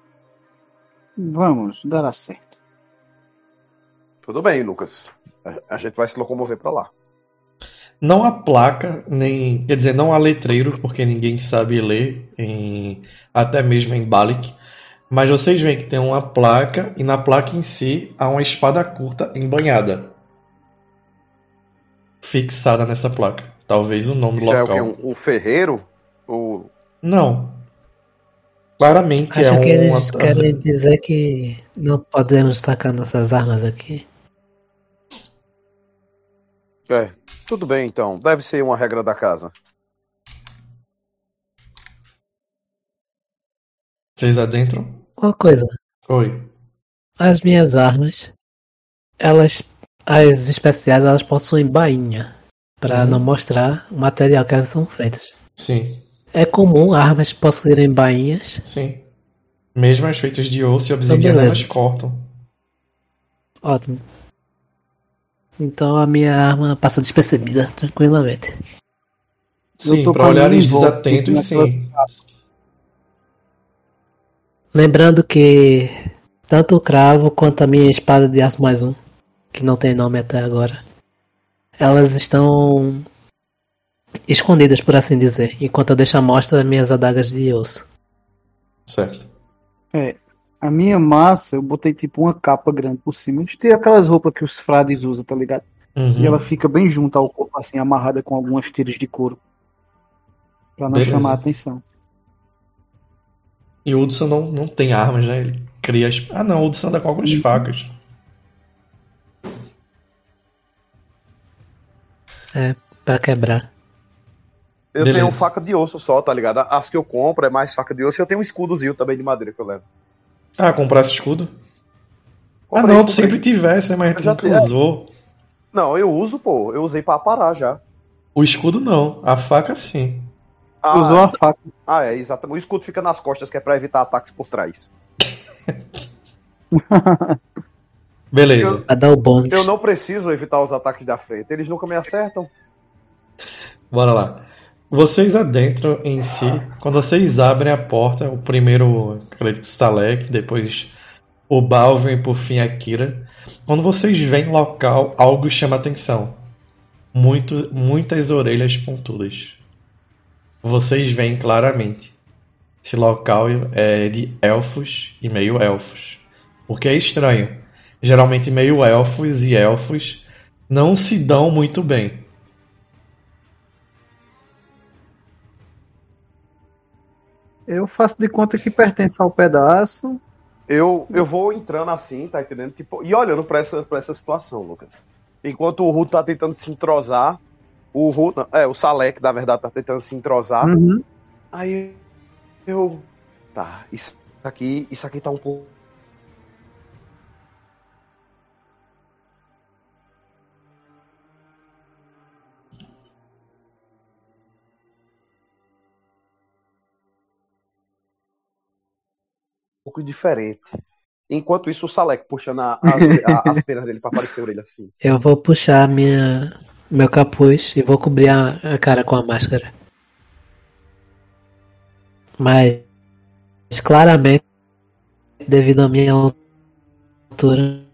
vamos, dará certo. Tudo bem, Lucas. A, a gente vai se locomover para lá. Não há placa, nem. Quer dizer, não há letreiro, porque ninguém sabe ler, em, até mesmo em Balik. Mas vocês veem que tem uma placa, e na placa em si há uma espada curta embanhada. Fixada nessa placa. Talvez o nome do Isso é o local. quê? Um, um ferreiro? Ou... Não. Claramente é Acho que uma. eles querem dizer que não podemos sacar nossas armas aqui. É, tudo bem então. Deve ser uma regra da casa. Vocês adentram? Uma coisa, Oi. as minhas armas, elas, as especiais, elas possuem bainha para Uhum. não mostrar o material que elas são feitas. Sim, É comum armas possuírem bainhas. sim. Mesmo as feitas de osso e Então, obsidiana, elas beleza. cortam. Ótimo. Então a minha arma passa despercebida, tranquilamente. Sim, tô para caminhando olhares em volta, desatentos, naquela- sim. Lembrando que tanto o cravo quanto a minha espada de aço mais um, que não tem nome até agora, elas estão escondidas, por assim dizer, enquanto eu deixo à mostra as minhas adagas de osso. Certo. É, a minha massa, eu botei tipo uma capa grande por cima. A gente tem aquelas roupas que os frades usam, tá ligado? E ela Uhum. fica bem junto ao corpo, assim, amarrada com algumas tiras de couro. Pra não Beleza. chamar a atenção. E o Hudson não, não tem armas, né? Ele cria as... Ah, não, o Hudson anda com algumas Uhum. facas. É, pra quebrar. Eu Beleza. tenho faca de osso só, tá ligado? As que eu compro é mais faca de osso e eu tenho um escudozinho também de madeira que eu levo. Ah, comprar esse escudo? Ah, Comprei, não, tu comprei. sempre tivesse, né? Mas Eu tu já nunca te- usou. Não, eu uso, pô. Eu usei pra parar já. O escudo não, a faca sim. Ah, Usou a faca. ah, é, exatamente. O escudo fica nas costas, que é pra evitar ataques por trás. Beleza. Pra dar o bônus. Eu não preciso evitar os ataques da frente. Eles nunca me acertam. Bora lá. Vocês adentram em si, quando vocês abrem a porta, o primeiro, acredito que Stalek, depois o Balvin e por fim a Kira. Quando vocês veem o local, algo chama atenção. Muito, muitas orelhas pontudas. Vocês veem claramente. Esse local é de elfos e meio-elfos. O que é estranho. Geralmente meio-elfos e elfos não se dão muito bem. Eu faço de conta que pertence ao pedaço. Eu, eu vou entrando assim, tá entendendo? Tipo, e olhando pra essa, pra essa situação, Lucas. Enquanto o Ruto tá tentando se entrosar, o Ruto, é, o Salek, na verdade, tá tentando se entrosar. Uhum. Aí eu. Tá, isso aqui, isso aqui tá um pouco. Um pouco diferente. Enquanto isso, o Salek puxando a- as, ore- a- as penas dele pra aparecer a orelha assim. Eu vou puxar minha, meu capuz e vou cobrir a, a cara com a máscara. Mas claramente, devido à minha altura,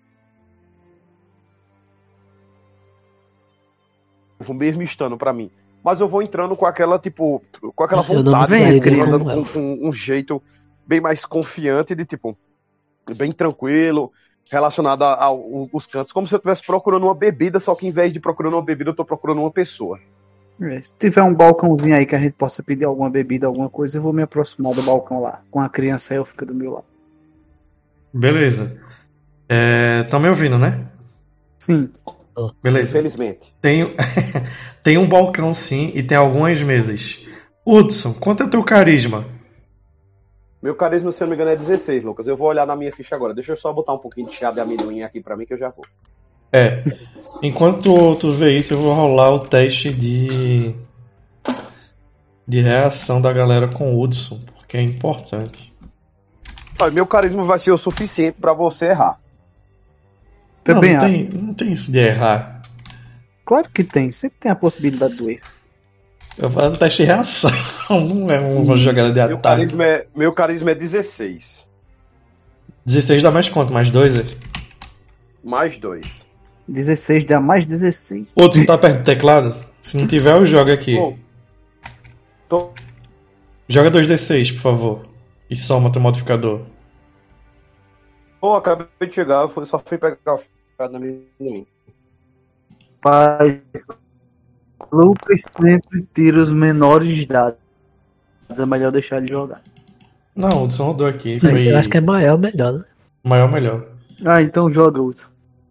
O mesmo estando pra mim. mas eu vou entrando com aquela, tipo, com aquela Eu não vontade, me né, saí andando com com, com um jeito bem mais confiante, de tipo, bem tranquilo, relacionado a- ao- aos cantos, como se eu estivesse procurando uma bebida, só que em vez de procurando uma bebida, eu tô procurando uma pessoa. É, se tiver um balcãozinho aí que a gente possa pedir alguma bebida, alguma coisa, eu vou me aproximar do balcão lá, com a criança élfica do meu lado. Beleza. Estão me ouvindo, né? Sim. Beleza. Infelizmente. Tem, tem um balcão sim e tem algumas mesas. Hudson, quanto é teu carisma? Meu carisma, se eu não me engano, é dezesseis, Lucas. Eu vou olhar na minha ficha agora. Deixa eu só botar um pouquinho de chá de amendoim aqui pra mim, que eu já vou. É. Enquanto tu vê isso, eu vou rolar o teste de. de reação da galera com o Hudson, porque é importante. Olha, meu carisma vai ser o suficiente pra você errar. Não, Também não acho. tem, não tem isso de errar. Claro que tem, sempre tem a possibilidade do erro. Eu vou fazer um teste de reação, não é uma jogada de Meu ataque. carisma é, meu carisma é dezesseis. dezesseis dá mais quanto? Mais dois? É? Mais dois. dezesseis dá mais dezesseis. Hudson tá perto do teclado? Se não tiver, eu jogo aqui. Bom, tô... Joga dois D seis, por favor. E soma teu modificador. Pô, acabei de chegar, eu fui- só fui pegar o chá de amendoim. Paz. Lucas sempre tira os menores dados. É melhor deixar ele jogar. Não, o Hudson rodou aqui. Foi Eu acho que é maior, melhor, né? maior, melhor. Ah, então joga outro.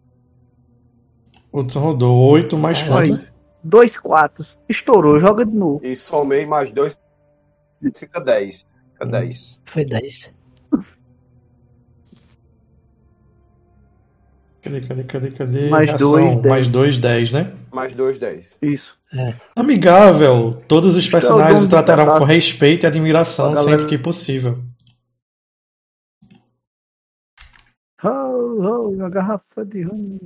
O Hudson rodou oito mais quanto? Aí. Dois quatros. Estourou, joga de novo. E somei mais dois, fica dez. Fica Hum. dez. Foi dez. Cadê, cadê, cadê, cadê? Mais Reação. dois, dez. Mais dois, dez, né? Mais dois, dez. Isso. Amigável. Todos os personagens dono o do tratarão com pedaço. respeito e admiração A galera- sempre que possível. Oh, oh, uma garrafa de rum.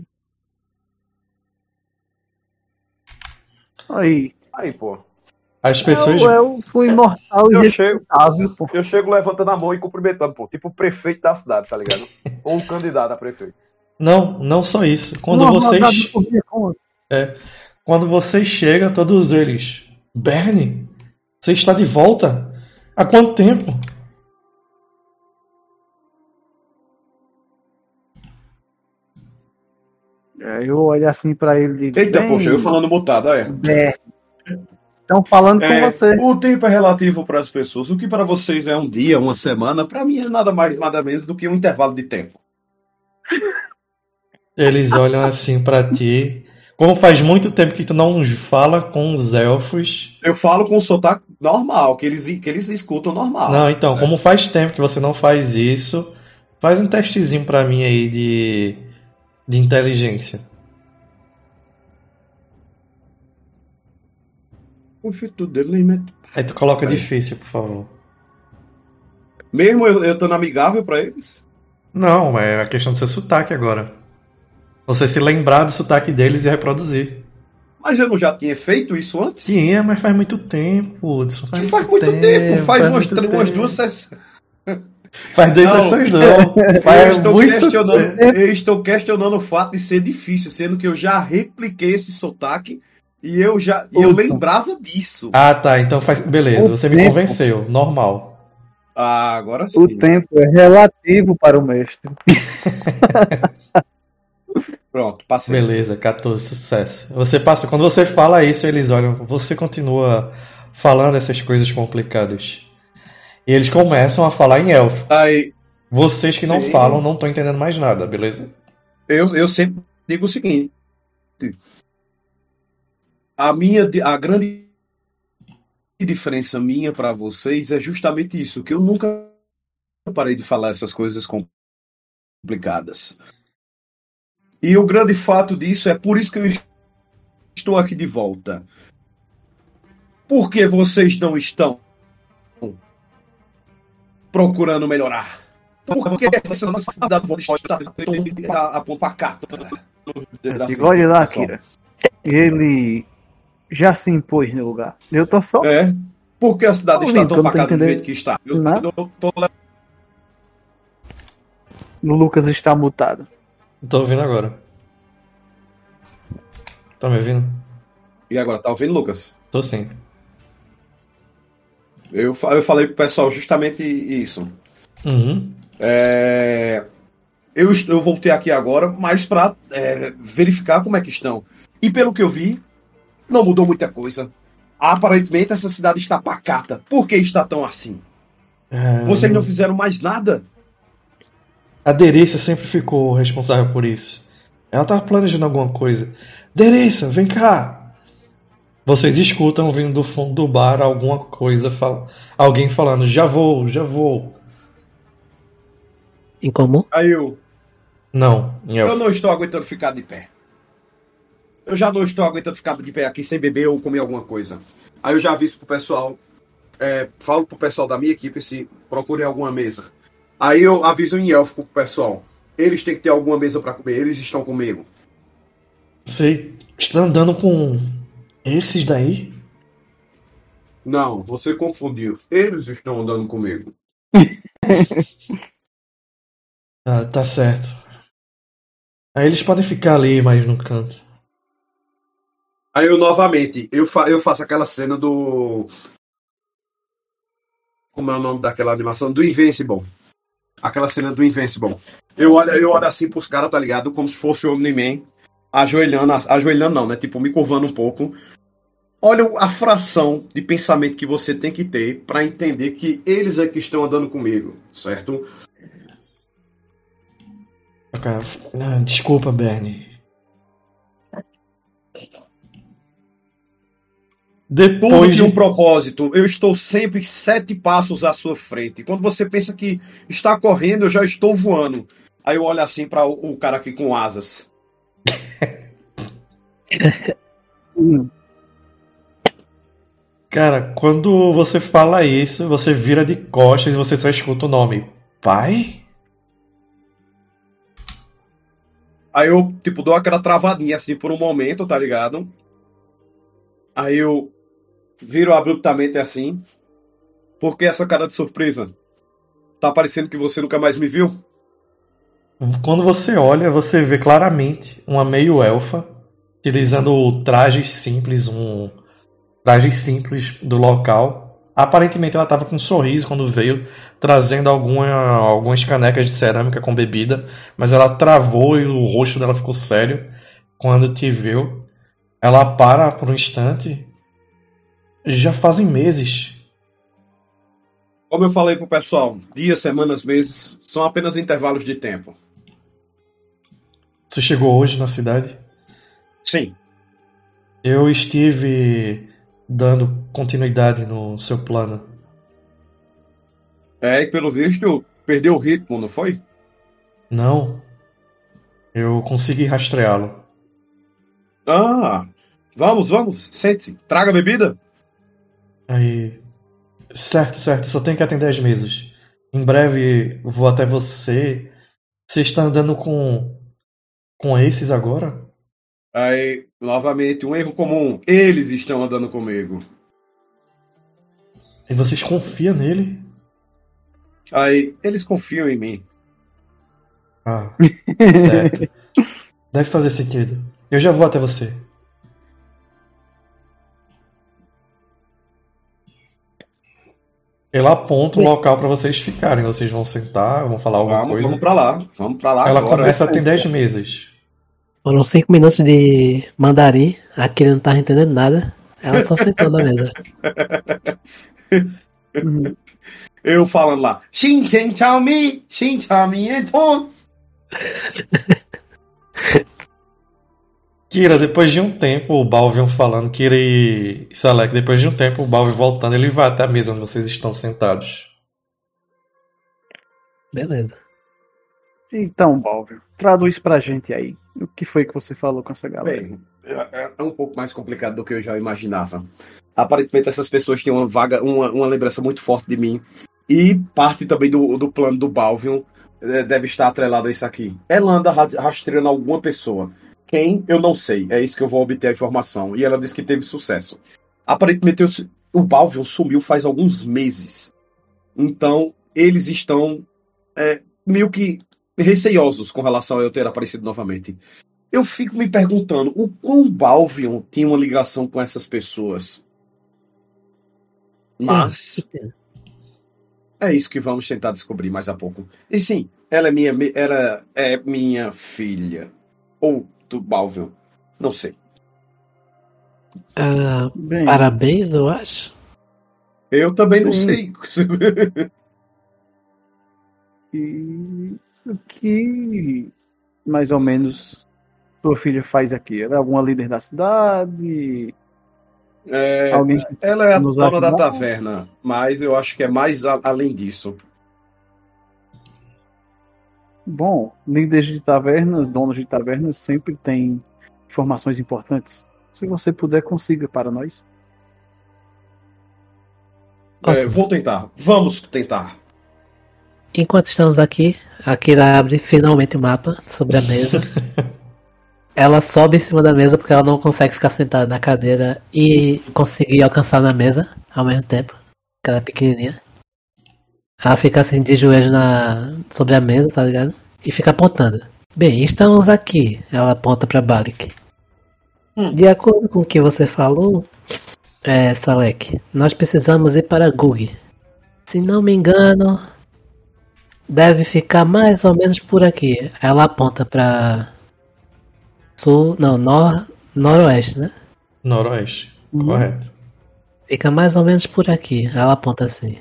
Aí. Aí, pô. As pessoas. É o elfo imortal e Eu chego, respeitável, pô. eu chego levantando a mão e cumprimentando, pô. Tipo o prefeito da cidade, tá ligado? Ou um candidato a prefeito. Não, não só isso. Quando Uma vocês. rodada por minha conta. Quando vocês chegam, todos eles. Bernie, você está de volta? Há quanto tempo? É, eu olho assim pra ele e digo, Eita, "Bem, poxa, eu falando mutado, olha. Estão falando É, com você. o tempo é relativo para as pessoas. O que para vocês é um dia, uma semana, para mim é nada mais, nada menos do que um intervalo de tempo. Eles olham assim pra ti. Como faz muito tempo que tu não fala com os elfos. Eu falo com o sotaque normal, que eles, que eles escutam normal. Não, então, certo? como faz tempo que você não faz isso, faz um testezinho pra mim aí de, de inteligência. O filtro dele, né? Aí tu coloca Aí. difícil, por favor. Mesmo eu, eu tô amigável para eles. Não, é a questão do seu sotaque agora. Você se lembrar do sotaque deles e reproduzir. Mas eu não já tinha feito isso antes? Tinha, mas faz muito tempo, Hudson. Que faz muito tempo, faz, umas, muito umas tempo. duas sessões. Faz duas Não. sessões não. Eu Faz estou, muito questionando, tempo. eu estou questionando o fato de ser difícil, sendo que eu já repliquei esse sotaque e eu já e eu Hudson. lembrava disso. Ah, tá. Então faz. Beleza, O você me tempo. convenceu. Normal. Ah, agora sim. O tempo é relativo para o mestre. Pronto, passei. Beleza, quatorze, sucesso. Você passa, quando você fala isso, eles olham, você continua falando essas coisas complicadas. E eles começam a falar em elfo. Aí, Vocês que não Sim. falam não estão entendendo mais nada, beleza? eu, eu sempre digo o seguinte: a minha, a grande diferença minha para vocês é justamente isso, que eu nunca parei de falar essas coisas complicadas. E o grande fato disso é por isso que eu estou aqui de volta. Por que vocês não estão procurando melhorar? Porque vocês não estão dando volta a ponto pra cá. Digo, olha lá, Kira. Ele já se impôs no lugar. Eu tô só. É. Por que a cidade Tô está ouvindo, tão eu não tô pacata do entendendo jeito que está? Eu, nada. eu tô O Lucas está mutado. Tô ouvindo agora. Tá me ouvindo? E agora, tá ouvindo, Lucas? Tô sim. Eu, fa- eu falei pro pessoal justamente isso. Uhum. É, eu, est- eu voltei aqui agora, mas pra é, verificar como é que estão. E pelo que eu vi, não mudou muita coisa. Aparentemente essa cidade está pacata. Por que está tão assim? É, Vocês não fizeram mais nada? A Derissa sempre ficou responsável por isso. Ela tava planejando alguma coisa. Derissa, vem cá! Vocês escutam vindo do fundo do bar alguma coisa, fal... alguém falando, já vou, já vou. Em comum? Aí eu, Não, em eu elfo. não estou aguentando ficar de pé. Eu já não estou aguentando ficar de pé aqui sem beber ou comer alguma coisa. Aí eu já aviso pro pessoal, é, falo pro pessoal da minha equipe se procurem alguma mesa. Aí eu aviso em elfo pro pessoal. Eles têm que ter alguma mesa para comer, eles estão comigo. Você está andando com esses daí? Não, você confundiu. Eles estão andando comigo. Ah, tá certo. Aí eles podem ficar ali mais no canto. Aí eu novamente, eu, fa eu faço aquela cena do... Como é o nome daquela animação? Do Invincible. Aquela cena do Invincible. Eu olho, eu olho assim pros caras, tá ligado? Como se fosse o Omni-Man. Ajoelhando, ajoelhando não, né? Tipo, me curvando um pouco. Olha a fração de pensamento que você tem que ter pra entender que eles é que estão andando comigo, certo? Cara, ah, desculpa, Bernie. Tudo Depois de de um propósito. Eu estou sempre sete passos à sua frente. Quando você pensa que está correndo, eu já estou voando. Aí eu olho assim para o, o cara aqui com asas. Hum, Cara, quando você fala isso, você vira de costas e você só escuta o nome. Pai? Aí eu, tipo, dou aquela travadinha assim por um momento, tá ligado? Aí eu viro abruptamente assim. Por que essa cara de surpresa? Tá parecendo que você nunca mais me viu? Quando você olha, você vê claramente uma meio-elfa utilizando trajes simples, um trajes simples do local. Aparentemente ela estava com um sorriso quando veio, trazendo alguma, algumas canecas de cerâmica com bebida, mas ela travou e o rosto dela ficou sério quando te viu. Ela para por um instante. Já fazem meses. Como eu falei pro pessoal, dias, semanas, meses são apenas intervalos de tempo. Você chegou hoje na cidade? Sim. Eu estive dando continuidade no seu plano. É, e pelo visto, perdeu o ritmo, não foi? Não. Eu consegui rastreá-lo. Ah, vamos, vamos, sente-se. Traga a bebida. Aí. Certo, certo, só tenho que atender as mesas. Em breve vou até você. Você está andando com. com esses agora? Aí, novamente, um erro comum. Eles estão andando comigo. E vocês confiam nele? Aí, eles confiam em mim. Ah, certo. Deve fazer sentido. Eu já vou até você. Ela aponta um local para vocês ficarem. Vocês vão sentar, vão falar alguma Vamos, coisa. vamos pra lá. Vamos pra lá Ela agora. começa a atender as mesas. Foram cinco minutos de mandarim, aquele não tava entendendo nada. Ela só sentou na mesa. hum. Eu falando lá. Xin chen chao mi, xin chao mi então. Kira, depois de um tempo, o Balvion falando, Kira e Salek, depois de um tempo, o Balvion voltando, ele vai até a mesa onde vocês estão sentados. Beleza. Então, Balvio, traduz pra gente aí. O que foi que você falou com essa galera? Bem, é é um pouco mais complicado do que eu já imaginava. Aparentemente essas pessoas têm uma vaga, uma, uma lembrança muito forte de mim. E parte também do, do plano do Balvion eh, deve estar atrelado a isso aqui. Ela anda ra- rastreando alguma pessoa. Quem? Eu não sei. É isso que eu vou obter a informação. E ela disse que teve sucesso. Aparentemente eu su- o Balvion sumiu faz alguns meses. Então eles estão é, meio que receiosos com relação a eu ter aparecido novamente. Eu fico me perguntando o quão Balvion tinha uma ligação com essas pessoas. Mas Entendo. é isso que vamos tentar descobrir mais a pouco. E sim, ela é minha, ela é minha filha. Ou do Balvel. Não sei. Ah, Bem, parabéns, eu acho. Eu também não Sim. sei. e o que mais ou menos sua filha faz aqui? Ela é alguma líder da cidade? É, Alguém que ela é a nos dona da ajudar? taverna, mas eu acho que é mais a- além disso. Bom, líderes de tavernas, donos de tavernas sempre têm informações importantes. Se você puder, consiga para nós. É, Ótimo. vou tentar. Vamos tentar. Enquanto estamos aqui, a Kira abre finalmente o mapa sobre a mesa. Ela sobe em cima da mesa porque ela não consegue ficar sentada na cadeira e conseguir alcançar na mesa ao mesmo tempo. Porque ela é pequenininha. Ela fica assim de joelho na... sobre a mesa, tá ligado? E fica apontando. Bem, estamos aqui. Ela aponta pra Barik. Hum. De acordo com o que você falou, é, Salek, nós precisamos ir para Gug. Se não me engano, deve ficar mais ou menos por aqui. Ela aponta pra sul, não, nor, noroeste, né? Noroeste. Uhum. Correto. Fica mais ou menos por aqui. Ela aponta assim.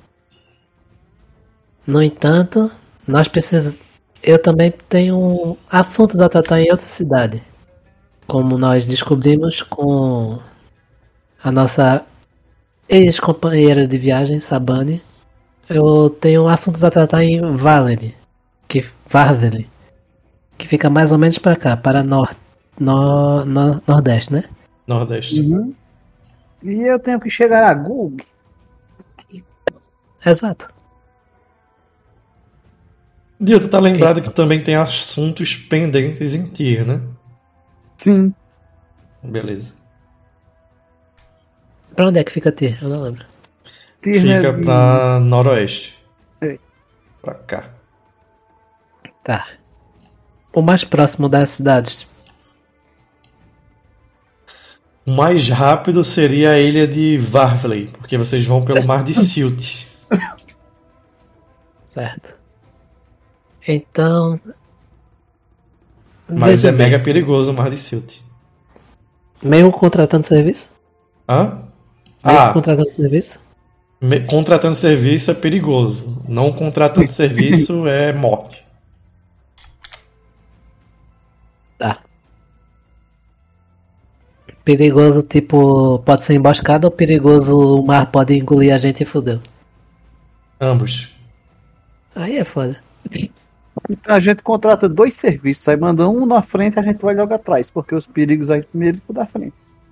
No entanto, nós precisamos. Eu também tenho assuntos a tratar em outra cidade. Como nós descobrimos com a nossa ex-companheira de viagem, Sabane. Eu tenho assuntos a tratar em Valerie. Que, Varvely. Que fica mais ou menos para cá, para nor, nor, nor, nordeste, né? Nordeste. Uhum. E eu tenho que chegar a Gug. Exato. Dio, tu tá lembrado que também tem assuntos pendentes em Tyr, né? Sim. Beleza. Pra onde é que fica T? Eu não lembro. Tirna Fica de... pra noroeste. É. Pra cá. Tá. O mais próximo das cidades. O mais rápido seria a ilha de Varvley, porque vocês vão pelo mar de Silt. Certo. Então. Mas veja é bem, mega perigoso o mar de Silt. Meio contratando serviço? Hã? Meio Ah, contratando serviço? me- contratando serviço é perigoso. Não contratando serviço é morte. Tá. Perigoso, tipo, pode ser emboscada ou perigoso o mar pode engolir a gente e fudeu? Ambos. Aí é foda. Então a gente contrata dois serviços, aí manda um na frente e a gente vai logo atrás, porque os perigos aí primeiro por da frente.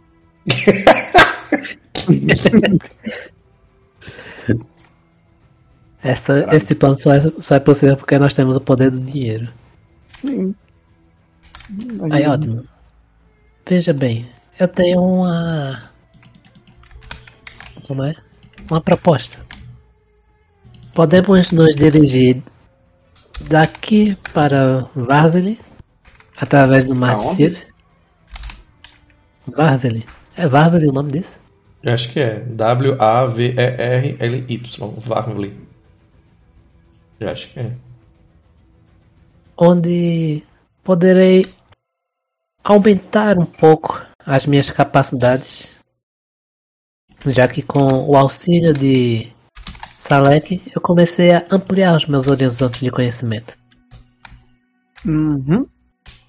Essa, esse plano só é, só é possível porque nós temos o poder do dinheiro. Sim. Aí, ótimo. Veja bem, eu tenho uma. Como é? Uma proposta. Podemos nos dirigir daqui para Varvely através do Mar de Aonde? Sif. Varvely. É Varvely o nome disso? Eu acho que é W A V E R L Y. Varvley. Eu acho que é. Onde poderei aumentar um pouco as minhas capacidades, já que com o auxílio de Salek eu comecei a ampliar os meus horizontes de conhecimento. Uhum.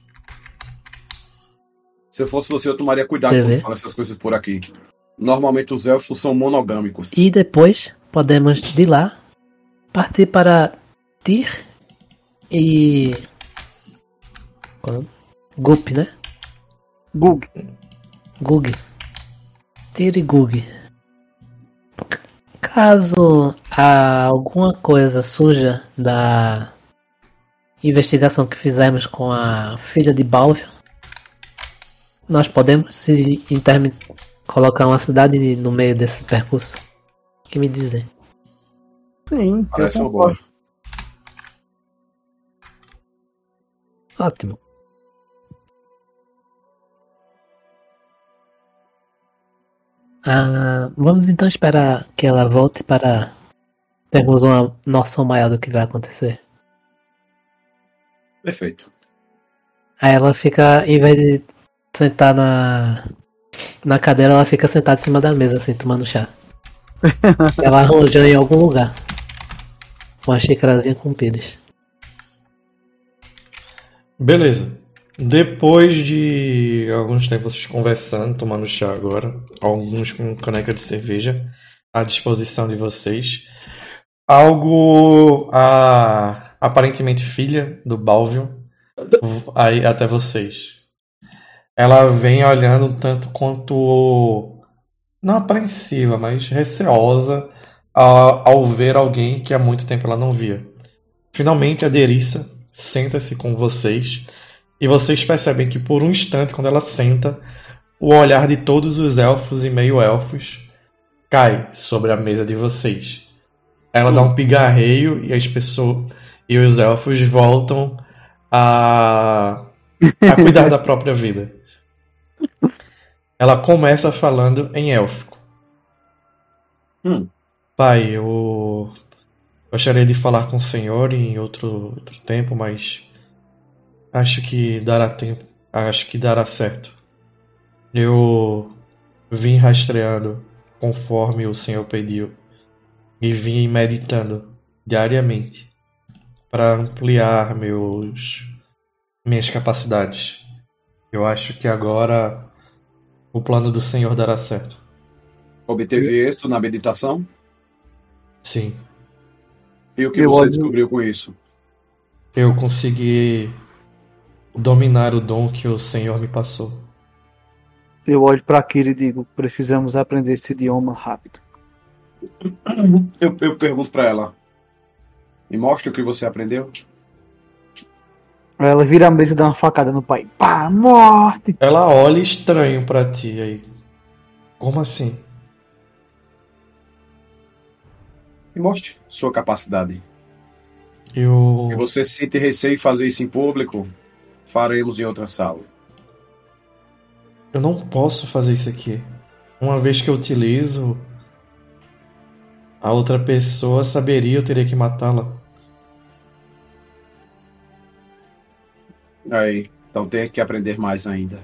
Se eu fosse você, eu tomaria cuidado Quer quando ver? fala essas coisas por aqui. Normalmente os elfos são monogâmicos. E depois podemos de lá partir para Tyr e qual é o nome? Gup, né? Gug. Gug. Tyr e Gug. Caso há alguma coisa suja da investigação que fizemos com a filha de Balvion, nós podemos se interme- colocar uma cidade no meio desse percurso. O que me dizem? Sim, Parece eu uma boa. concordo. Ótimo. Ah, vamos então esperar que ela volte para termos uma noção maior do que vai acontecer. Perfeito. Aí ela fica, em vez de sentar na, na cadeira, ela fica sentada em cima da mesa, assim, tomando chá. Ela arranja em algum lugar. Uma xícarazinha com pires. Beleza. Depois de alguns tempos vocês conversando, tomando chá agora, alguns com caneca de cerveja à disposição de vocês, algo a, aparentemente filha do Balvio aí até vocês. Ela vem olhando um tanto quanto não apreensiva, mas receosa ao, ao ver alguém que há muito tempo ela não via. Finalmente a Derissa senta-se com vocês e vocês percebem que por um instante, quando ela senta, o olhar de todos os elfos e meio-elfos cai sobre a mesa de vocês. Ela dá um pigarreio e as pessoas e os elfos voltam a, a cuidar da própria vida. Ela começa falando em élfico. Hum. Pai, eu gostaria de falar com o senhor em outro, outro tempo, mas acho que dará tempo. Acho que dará certo. Eu vim rastreando conforme o senhor pediu e vim meditando diariamente para ampliar meus minhas capacidades. Eu acho que agora o plano do senhor dará certo. Obteve êxito na meditação? Sim. E o que Eu você olho- descobriu com isso? Eu consegui dominar o dom que o senhor me passou. Eu olho pra Kira e digo, precisamos aprender esse idioma rápido. Eu, eu pergunto pra ela. Me mostre o que você aprendeu? Ela vira a mesa e dá uma facada no pai. Pá, morte! Ela olha estranho pra ti aí. Como assim? Me mostre sua capacidade. Eu Se você sente receio em fazer isso em público, faremos em outra sala. eu não posso fazer isso aqui. Uma vez que eu utilizo, a outra pessoa saberia, eu teria que matá-la. Aí, então tem que aprender mais ainda.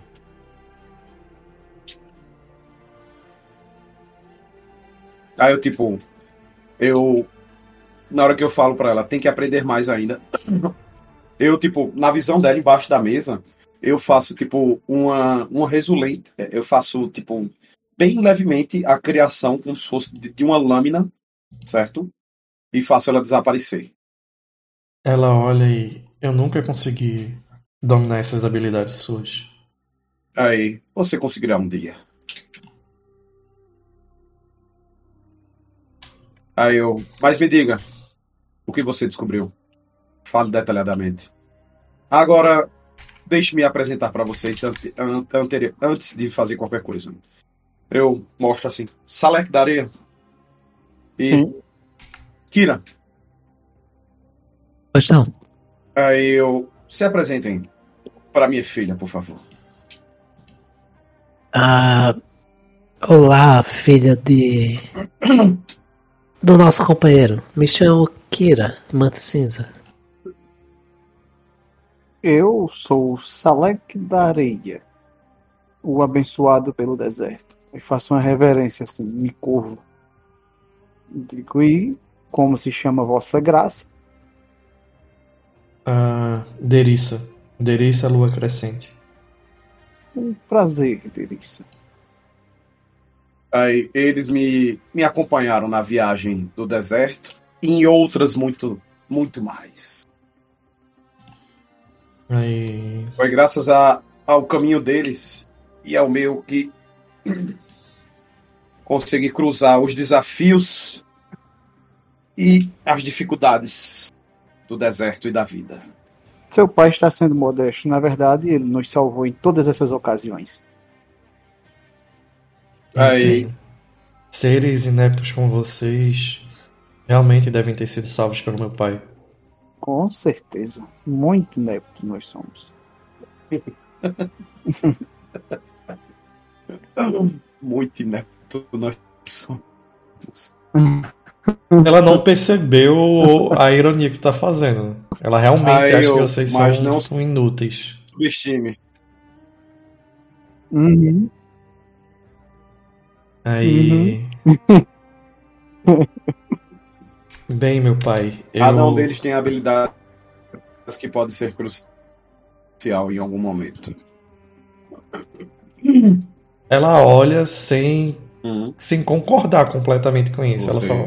Aí eu tipo, eu na hora que eu falo pra ela, tem que aprender mais ainda. Eu tipo, na visão dela embaixo da mesa, eu faço tipo uma uma resulente, eu faço tipo bem levemente a criação como se fosse de, de uma lâmina, certo? E faço ela desaparecer. Ela olha e eu nunca consegui dominar essas habilidades suas. Aí, você conseguirá um dia. Aí eu, mas me diga, o que você descobriu? Fale detalhadamente. Agora, deixe-me apresentar para vocês ante, ante, antes de fazer qualquer coisa. Eu mostro assim, Salek da Areia e Sim. Kira. Pois não. Aí eu, se apresentem para minha filha, por favor. Ah, olá, filha de do nosso companheiro. Me chamo Kira, Manto Cinza. Eu sou o Salek da Areia, o abençoado pelo deserto. E faço uma reverência assim, me curvo. Digo, e como se chama Vossa Graça? Ah, Derissa. Derissa Lua Crescente. Um prazer, Derissa. Aí eles me, me acompanharam na viagem do deserto e em outras muito, muito mais. Aí Foi graças a, ao caminho deles e ao meu que consegui cruzar os desafios e as dificuldades do deserto e da vida. Seu pai está sendo modesto. Na verdade, ele nos salvou em todas essas ocasiões. Aí, entendo. Seres ineptos como vocês realmente devem ter sido salvos pelo meu pai. Com certeza. Muito ineptos nós somos. muito inepto. quanto nós somos. Ela não percebeu a ironia que tá fazendo. Ela realmente Aí acha eu- que vocês são, mas não- são inúteis. Subestime. Uhum. Aí. Bem, meu pai, eu. Cada um deles tem habilidades que podem ser crucial em algum momento. Ela olha sem, Uhum. sem concordar completamente com isso. Ela Você- só.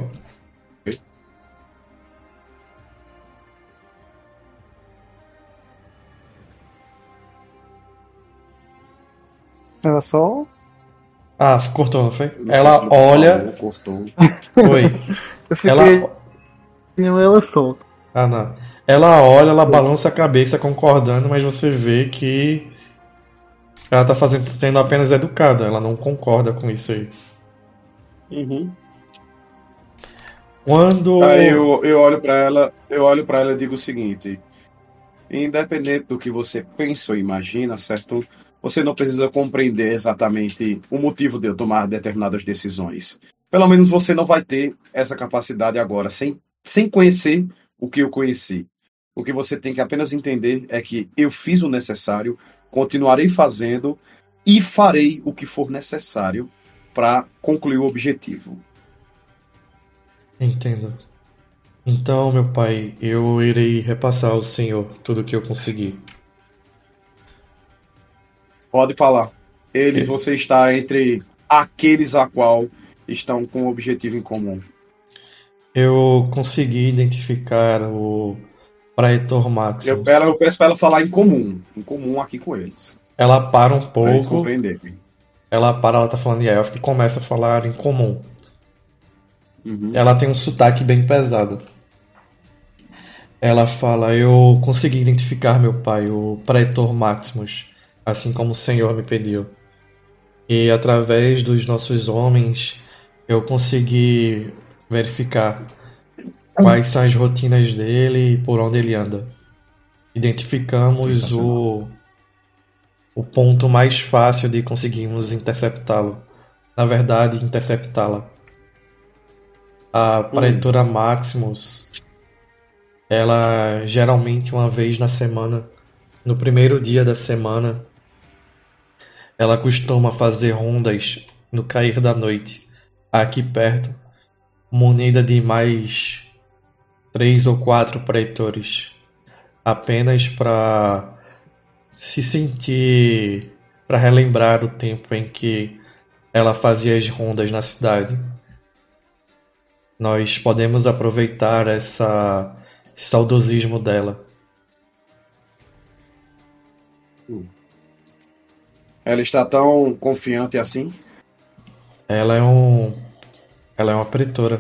Ela só. Ah, cortou, não foi? Não sei se Ela o Lucas olha. falou, cortou. Foi. Eu fiquei. Ela. Ela solta. Ah, não. Ela olha, ela balança a cabeça concordando, mas você vê que ela tá fazendo, sendo apenas educada. Ela não concorda com isso aí. Uhum. Quando. Aí eu, eu olho pra ela, eu olho para ela e digo o seguinte: independente do que você pensa ou imagina, certo? Você não precisa compreender exatamente o motivo de eu tomar determinadas decisões. Pelo menos você não vai ter essa capacidade agora, sem, sem conhecer o que eu conheci. O que você tem que apenas entender é que eu fiz o necessário, continuarei fazendo e farei o que for necessário para concluir o objetivo. Entendo. Então, meu pai, eu irei repassar ao senhor tudo o que eu conseguir. Pode falar. Ele, É. você está entre aqueles a qual estão com um objetivo em comum. Eu consegui identificar o Praetor Maximus. Eu, ela- eu peço para ela falar em comum. Em comum aqui com eles. Ela para um Para eles pouco, compreenderem. ela para, ela tá falando em élfico e começa a falar em comum. Uhum. Ela tem um sotaque bem pesado. Ela fala: eu consegui identificar meu pai, o Praetor Maximus, assim como o senhor me pediu. E através dos nossos homens, eu consegui verificar quais são as rotinas dele e por onde ele anda. Identificamos Sensacional. o, o ponto mais fácil de conseguirmos interceptá-lo. Na verdade, interceptá-la. A Praetora Maximus, ela geralmente uma vez na semana, no primeiro dia da semana, ela costuma fazer rondas no cair da noite, aqui perto, munida de mais três ou quatro praetores, apenas para se sentir, para relembrar o tempo em que ela fazia as rondas na cidade. Nós podemos aproveitar essa esse saudosismo dela. Ela está tão confiante assim? Ela é um, ela é uma pretora.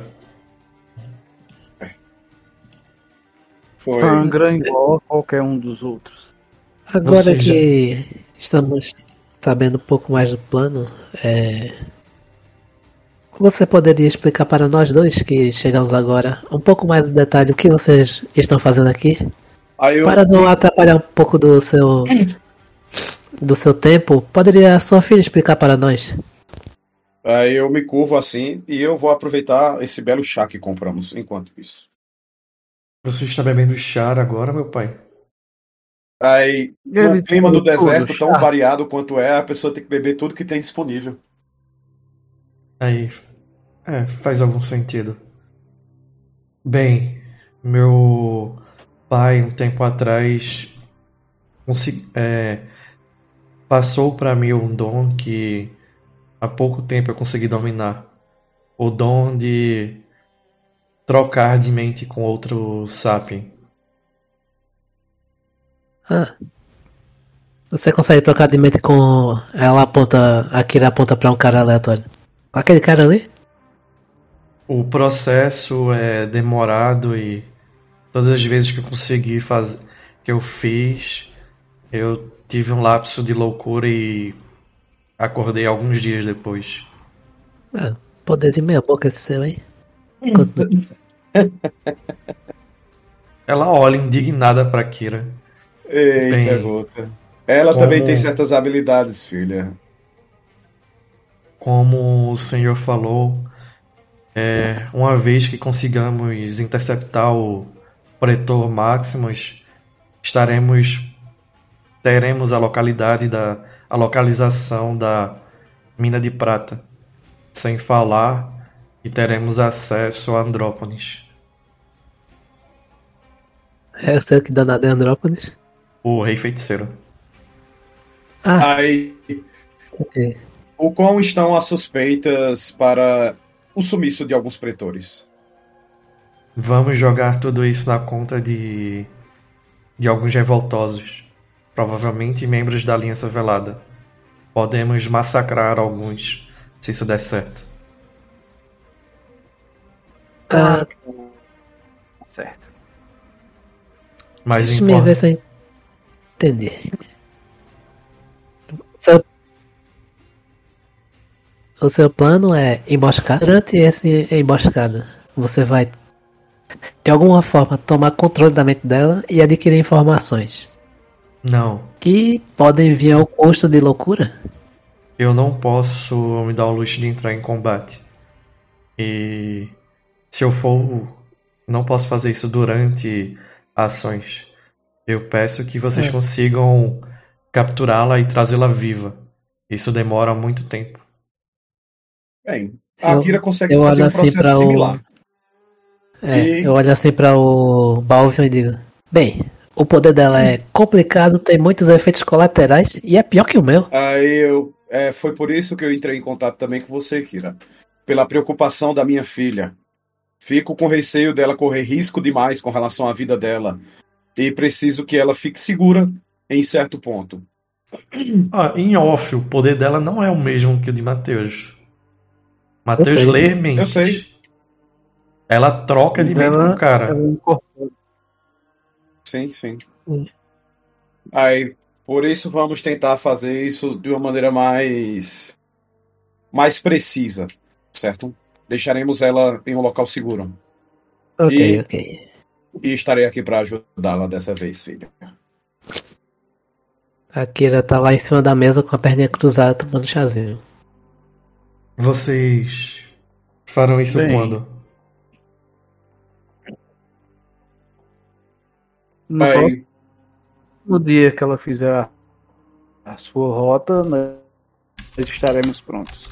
Foi. Sangra igual a qualquer um dos outros. Agora Você já- que estamos sabendo um pouco mais do plano, é... você poderia explicar para nós dois que chegamos agora um pouco mais no detalhe o que vocês estão fazendo aqui? Aí eu, Para não atrapalhar um pouco do seu do seu tempo, poderia a sua filha explicar para nós? aí eu me curvo assim e eu vou aproveitar esse belo chá que compramos enquanto isso. Você está bebendo chá agora, meu pai? Aí, Ele no clima do tirou tudo, deserto, tão chá. variado quanto é, a pessoa tem que beber tudo que tem disponível. Aí, é, faz algum sentido. Bem, meu pai, um tempo atrás, consi- é, passou para mim um dom que há pouco tempo eu consegui dominar. O dom de trocar de mente com outro sapien. Ah. Você consegue trocar de mente com ela aponta, a Kira aponta para um cara aleatório. Aquele cara ali? O processo é demorado e todas as vezes que eu consegui fazer, que eu fiz, eu tive um lapso de loucura e acordei alguns dias depois. Ah, poderzinho meia boca esse seu, hein? Continua. Ela olha indignada pra Kira. Eita, Bem, gota. Ela como- também tem certas habilidades, filha. como o senhor falou, é, uma vez que consigamos interceptar o Pretor Maximus, estaremos teremos a localidade da a localização da mina de prata, sem falar que teremos acesso a Andrópolis. Eu sei o que danado é Andrópolis. O Rei Feiticeiro. Ah, Aí, ok. o quão estão as suspeitas para o sumiço de alguns pretores? Vamos jogar tudo isso na conta de de alguns revoltosos, provavelmente membros da Aliança Velada. Podemos massacrar alguns, se isso der certo. Ah, Certo. Mas deixa eu impor- ver se eu entendi. Seu... O seu plano é emboscar. Durante esse emboscada, você vai, de alguma forma, tomar controle da mente dela e adquirir informações Não, que podem vir ao custo de loucura. eu não posso me dar o luxo de entrar em combate. E se eu for, não posso fazer isso durante ações. Eu peço que vocês É. consigam capturá-la e trazê-la viva. Isso demora muito tempo. Bem, a Eu- Akira consegue eu fazer olho um assim processo pra o- similar. É, E- eu olho assim pra o Balvion e digo: bem, o poder dela é complicado, tem muitos efeitos colaterais e é pior que o meu. Aí eu, é, foi por isso que eu entrei em contato também com você, Kira. Pela preocupação da minha filha. Fico com receio dela correr risco demais com relação à vida dela. E preciso que ela fique segura em certo ponto. Ah, em off, o poder dela não é o mesmo que o de Matheus. Matheus sei. lê mentes. Eu sei. Ela troca de mente com Ela, o cara. ela incorpora. Sim, sim. Hum. Aí, por isso vamos tentar fazer isso de uma maneira mais mais precisa, certo? Deixaremos ela em um local seguro. Ok, E- ok. E estarei aqui para ajudá-la dessa vez, filha. A Kira tá lá em cima da mesa com a perninha cruzada tomando chazinho. Vocês farão isso Bem. quando? No Aí, próximo dia que ela fizer a, a sua rota, nós estaremos prontos.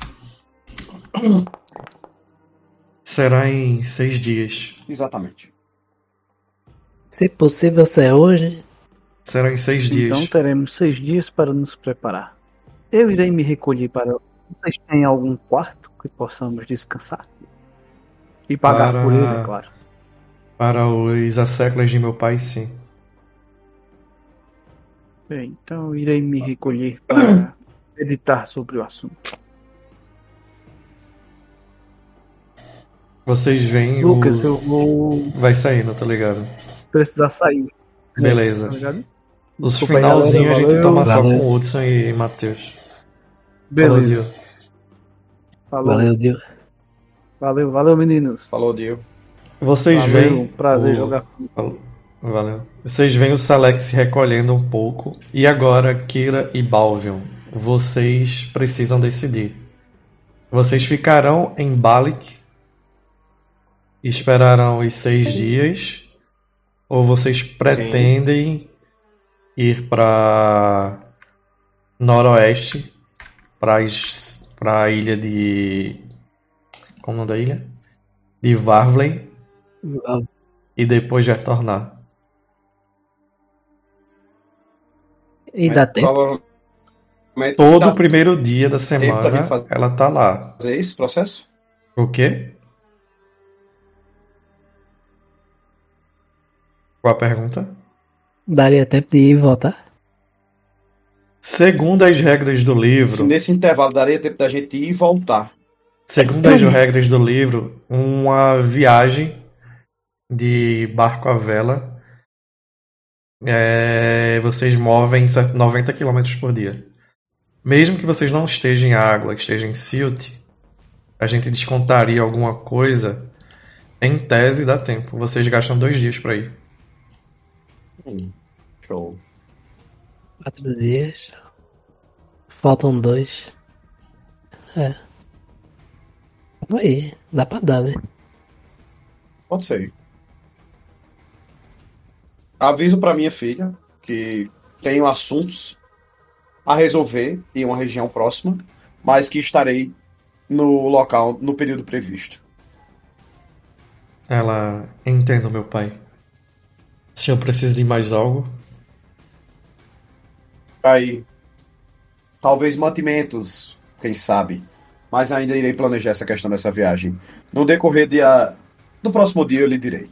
Será em seis dias. exatamente. Se possível ser hoje, Será em seis dias. Então teremos seis dias para nos preparar. Eu irei me recolher para. Vocês têm algum quarto que possamos descansar? E pagar Para- por ele, é claro. Para os asseclas de meu pai, sim. Bem, então eu irei me recolher para meditar sobre o assunto. Vocês veem Lucas, o... eu vou Vai saindo, tá ligado? precisar sair. Beleza. Tá ligado? Os Desculpa aí, finalzinhos a galera, gente valeu. toma só Valeu. com o Hudson e Matheus. Beleza. Falou, Dio. Falou. valeu, Dio. Valeu, valeu, meninos. Falou, Dio. Vocês Valeu, veem. prazer o- jogar. Valeu. Valeu. Vocês veem o Salek se recolhendo um pouco. E agora, Kira e Balvion, vocês precisam decidir. Vocês ficarão em Balik e esperarão os seis dias? Ou vocês pretendem ir para noroeste, para a ilha de... Como é o nome da ilha? De Varvlen, e depois retornar? E dá tempo. Provavelmente Todo dá o primeiro dia da tempo da semana gente fazer- ela tá lá. fazer esse processo? O quê? Qual a pergunta? Daria tempo de ir e voltar? Segundo as regras do Se livro, nesse intervalo daria tempo da gente ir e voltar. segundo as regras do livro, uma viagem de barco à vela, é, vocês movem noventa quilômetros por dia. Mesmo que vocês não estejam em água, que estejam em silt, a gente descontaria alguma coisa. Em tese, dá tempo. Vocês gastam dois dias pra ir. Hum, show. Quatro dias. Faltam dois. Aí, dá pra dar, né? Pode ser. Aviso pra minha filha que tenho assuntos a resolver em uma região próxima, mas que estarei no local no período previsto. Ela... Entendo, meu pai. Se eu preciso de mais algo... Aí, talvez mantimentos, quem sabe. Mas ainda irei planejar essa questão dessa viagem. No decorrer de a... do próximo dia eu lhe direi.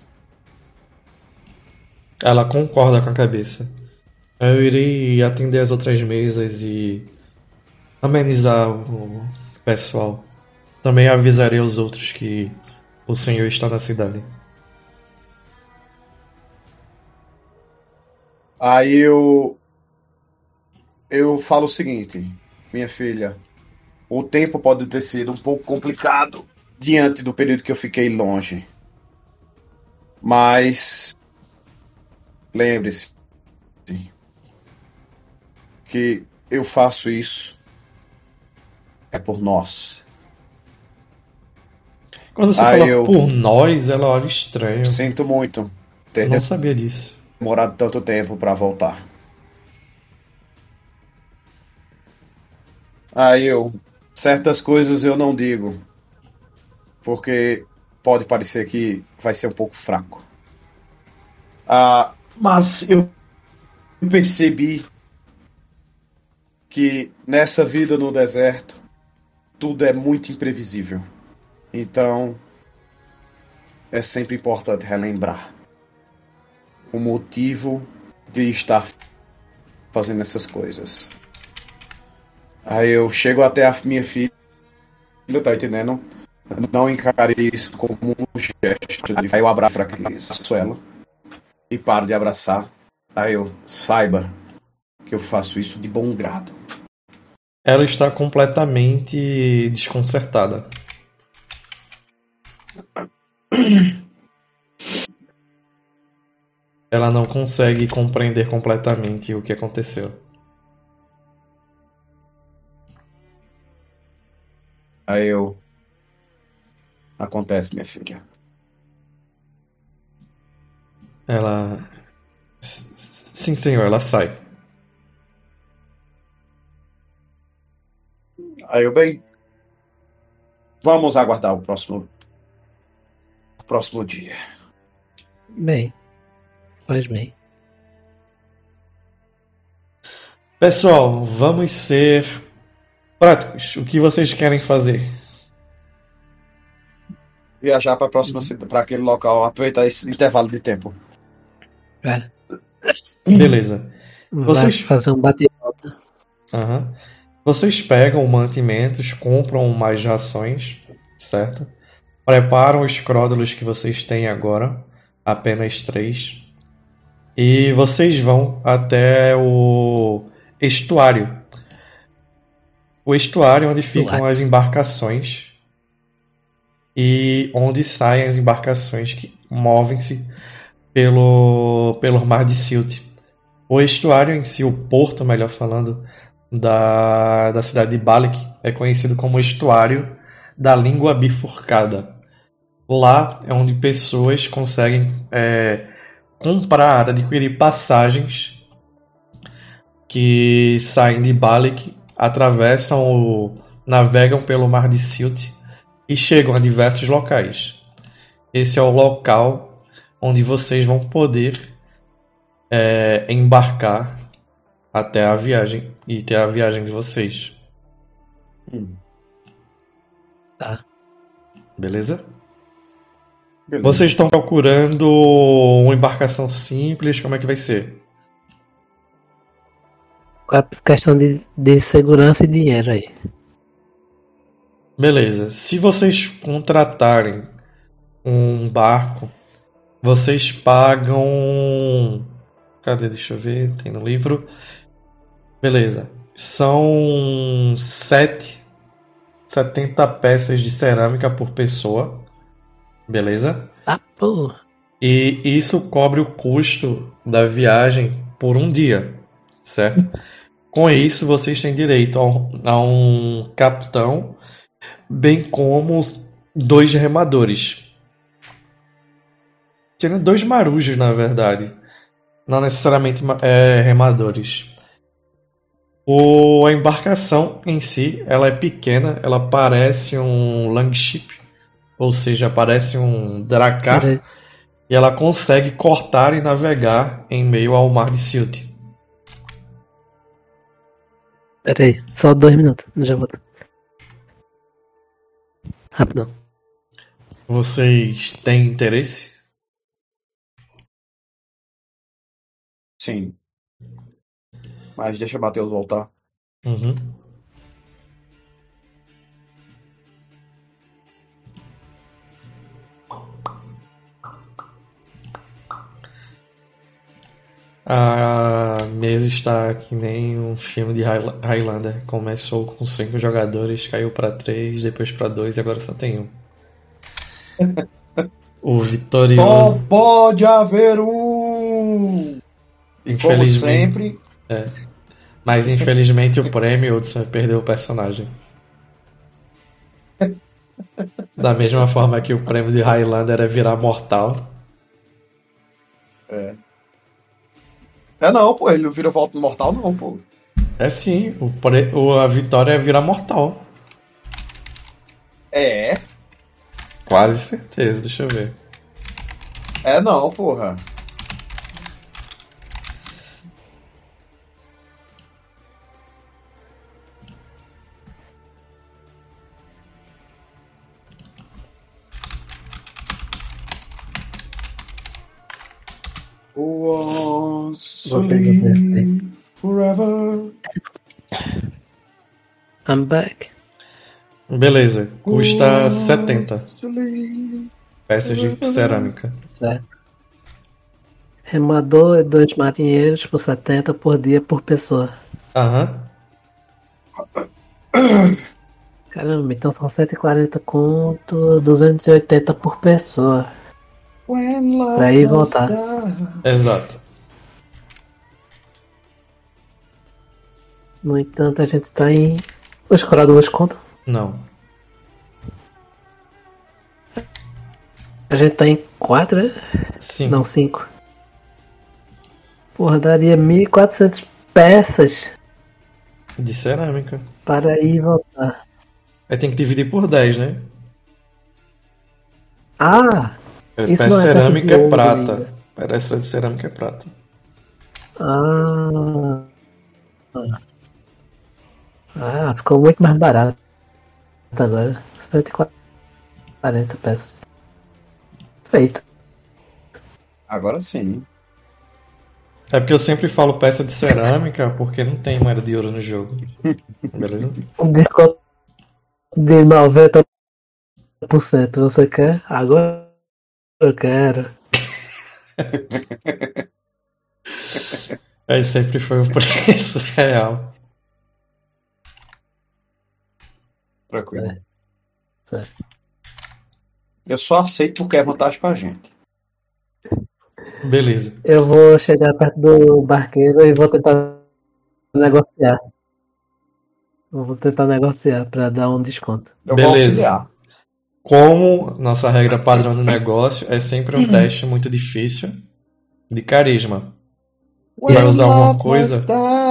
Ela concorda com a cabeça. Eu irei atender as outras mesas e amenizar o pessoal. Também avisarei os outros que o senhor está na cidade. Aí eu. Eu falo o seguinte, minha filha. O tempo pode ter sido um pouco complicado diante do período que eu fiquei longe. Mas. Lembre-se que eu faço isso é por nós. Quando você Aí fala eu- por nós, ela olha estranho. Sinto muito ter Eu não sabia disso. demorado tanto tempo para voltar. Aí eu. Certas coisas eu não digo. Porque pode parecer que vai ser um pouco fraco. Ah, mas eu percebi que nessa vida no deserto tudo é muito imprevisível. Então é sempre importante relembrar o motivo de estar fazendo essas coisas. Aí eu chego até a minha filha, tá entendendo? Não encare isso como um gesto de... Aí eu abraço a fraqueza, ela e paro de abraçar. Aí eu saiba que eu faço isso de bom grado. Ela está completamente desconcertada. Ela não consegue compreender completamente o que aconteceu. Aí eu. Acontece, minha filha. Ela... S- Sim, senhor, ela sai. Aí eu, bem. Vamos aguardar o próximo. O próximo dia. Bem, pois bem. Pessoal, vamos ser práticos. O que vocês querem fazer? Viajar para próxima para aquele local, aproveitar esse intervalo de tempo. É, Beleza. vai Vocês- fazer um bate-volta. Aham. Vocês pegam mantimentos, compram mais rações, certo? Preparam os cródulos que vocês têm agora, apenas três. E vocês vão até o estuário. O estuário onde ficam Estuário. as embarcações e onde saem as embarcações que movem-se pelo, pelo mar de Silt. O estuário em si, o porto, melhor falando, da, da cidade de Balik é conhecido como estuário da língua bifurcada. Lá é onde pessoas conseguem é, comprar, adquirir passagens que saem de Balik, atravessam o, navegam pelo mar de Silt e chegam a diversos locais. Esse é o local onde vocês vão poder é, embarcar até a viagem e ter a viagem de vocês. Hum, Tá. Beleza? beleza. Vocês estão procurando uma embarcação simples? Como é que vai ser? Qual é a questão de, de segurança e dinheiro aí? Beleza. Se vocês contratarem um barco, vocês pagam. Cadê? Deixa eu ver. Tem no livro. Beleza. São sete, setenta peças de cerâmica por pessoa. Beleza? Tá, porra. E isso cobre o custo da viagem por um dia, certo? Com isso, vocês têm direito a um, a um capitão, bem como dois remadores. Seriam dois marujos, na verdade. Não necessariamente é, remadores. O, a embarcação em si, ela é pequena, ela parece um Longship, ou seja, parece um Drakkar, Peraí. e ela consegue cortar e navegar em meio ao mar de Silt. Pera aí, só dois minutos, já volto. Rapidão. Vocês têm interesse? Sim. Mas deixa Matheus voltar. Uhum. A mesa está que nem um filme de Highl- Highlander. Começou com cinco jogadores, caiu para três, depois para dois e agora só tem um. O Só vitorioso, pode haver um! E como infelizmente, sempre, mas infelizmente o prêmio Hudson perdeu o personagem. Da mesma forma que o prêmio de Highlander é virar mortal. é. É não, pô, ele não vira volta mortal não, pô. É sim, o pre- o- a vitória é virar mortal. É, Quase certeza, deixa eu ver. é não, porra. Once to Vou pegar o live forever. I'm back. Beleza, custa setenta To live. peças de cerâmica. Certo. Remador e dois marinheiros por setenta por dia por pessoa. Aham. Caramba, então são cento e quarenta conto, duzentos e oitenta por pessoa. When love Pra ir e must voltar. die. Exato. No entanto, a gente tá em. Os coradores contam? Não. A gente tá em quatro, né? Sim. Não, cinco. Porra, daria mil e quatrocentas peças De cerâmica. para ir e voltar. Aí tem que dividir por dez, né? Ah! É, Isso peça não é peça cerâmica de é ouro prata. ainda. Peça de cerâmica é prata. Ah! Ah, ficou muito mais barato agora. cento e quarenta peças. Feito. Agora sim. É porque eu sempre falo peça de cerâmica porque não tem moeda de ouro no jogo. Beleza? Um desconto de noventa por cento. Você quer? Agora eu quero. Aí sempre foi o preço real. Tranquilo. É. Certo. Eu só aceito porque é vantagem pra gente. Beleza. Eu vou chegar perto do barqueiro e vou tentar negociar. Eu vou tentar negociar pra dar um desconto. Eu vou Beleza. auxiliar. Como nossa regra padrão do negócio é sempre um teste muito difícil de carisma. Vai usar alguma coisa?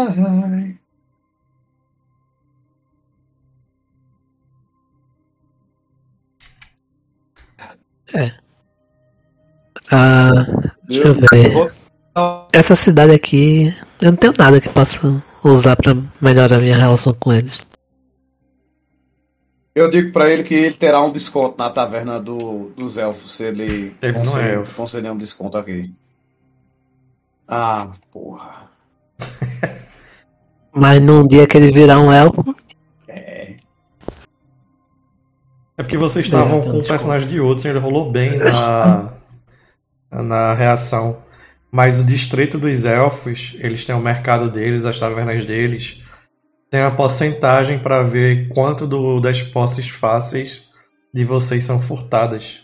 É. Ah, deixa eu Eu ver. vou- Essa cidade aqui, eu não tenho nada que possa usar pra melhorar a minha relação com eles. Eu digo pra ele que ele terá um desconto na taverna do, dos elfos se ele, Ele não é conceder- elfo. conceder um desconto aqui. Ah, porra. Mas num dia que ele virar um elfo, É. É porque vocês estavam É, tem um com o personagem de Hudson, ele rolou bem na, na reação. Mas o distrito dos elfos, eles têm o mercado deles, as tavernas deles. Tem uma porcentagem para ver quanto do, das posses fáceis de vocês são furtadas.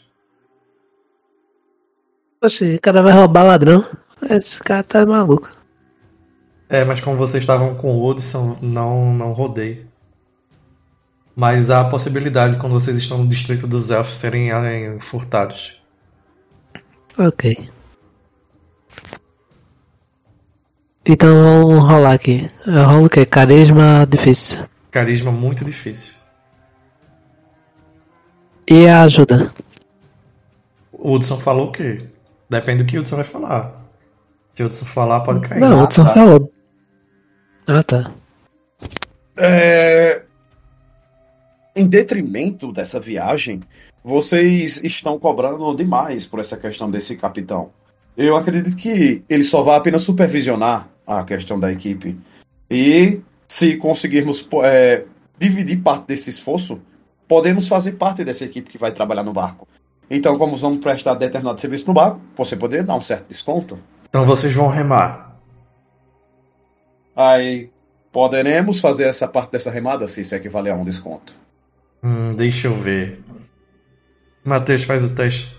poxa, o cara vai roubar ladrão. Esse cara tá maluco. É, mas como vocês estavam com o Hudson, não, não rodei. mas há a possibilidade, quando vocês estão no distrito dos elfos, serem eh, furtados. Ok. Então vamos rolar aqui. Eu rolo o quê? Carisma difícil. Carisma muito difícil. E a ajuda? O Hudson falou o quê? Depende do que o Hudson vai falar. Se o Hudson falar, pode cair. Não, o Hudson tá. falou. Ah, tá. É, Em detrimento dessa viagem, vocês estão cobrando demais por essa questão desse capitão. Eu acredito que ele só vai apenas supervisionar a questão da equipe. E se conseguirmos é, dividir parte desse esforço, podemos fazer parte dessa equipe que vai trabalhar no barco. Então, como vamos prestar determinado serviço no barco, você poderia dar um certo desconto. Então vocês vão remar. Aí, poderemos fazer essa parte dessa remada se isso equivaler a um desconto. Hum, deixa eu ver. Matheus, faz o teste.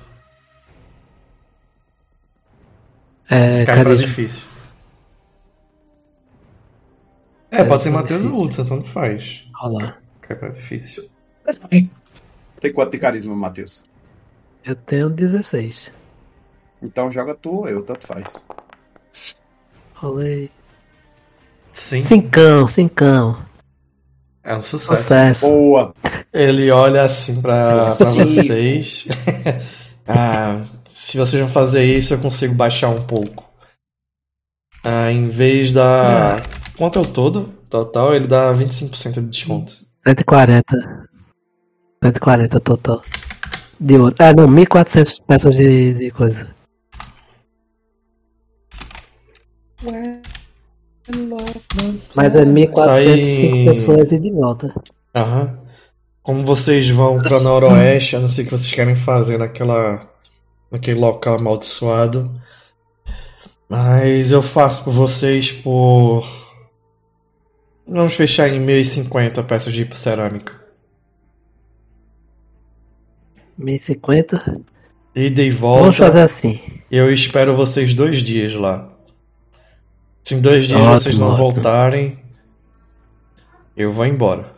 É, Cai pra carisma. difícil. É, pode ser Matheus ou Hudson, tanto faz. Rolar. Cai pra difícil. Tem quanto de carisma, Matheus? Eu tenho dezesseis. Então joga tu ou eu, tanto faz. Rolei. Sim, Cincão, cincão. é um sucesso. Sucesso. Boa! Ele olha assim pra, pra Sim. vocês. Ah, se vocês vão fazer isso, eu consigo baixar um pouco. Ah, em vez da. Quanto é o todo? Total, ele dá vinte e cinco por cento de desconto. cento e quarenta. cento e quarenta total. De ouro. Ah, não, mil e quatrocentas peças de, de coisa. Mas é mil e quatrocentas e cinco Sai- pessoas e de volta. Aham. Como vocês vão pra noroeste, eu não sei o que vocês querem fazer naquela, naquele local amaldiçoado. Mas eu faço por vocês por. Vamos fechar em mil e cinquenta peças de cerâmica. mil e cinquenta. Ida e Vamos volta. fazer assim. Eu espero vocês dois dias lá. Se em dois dias Ótimo, vocês não ótimo. voltarem, eu vou embora.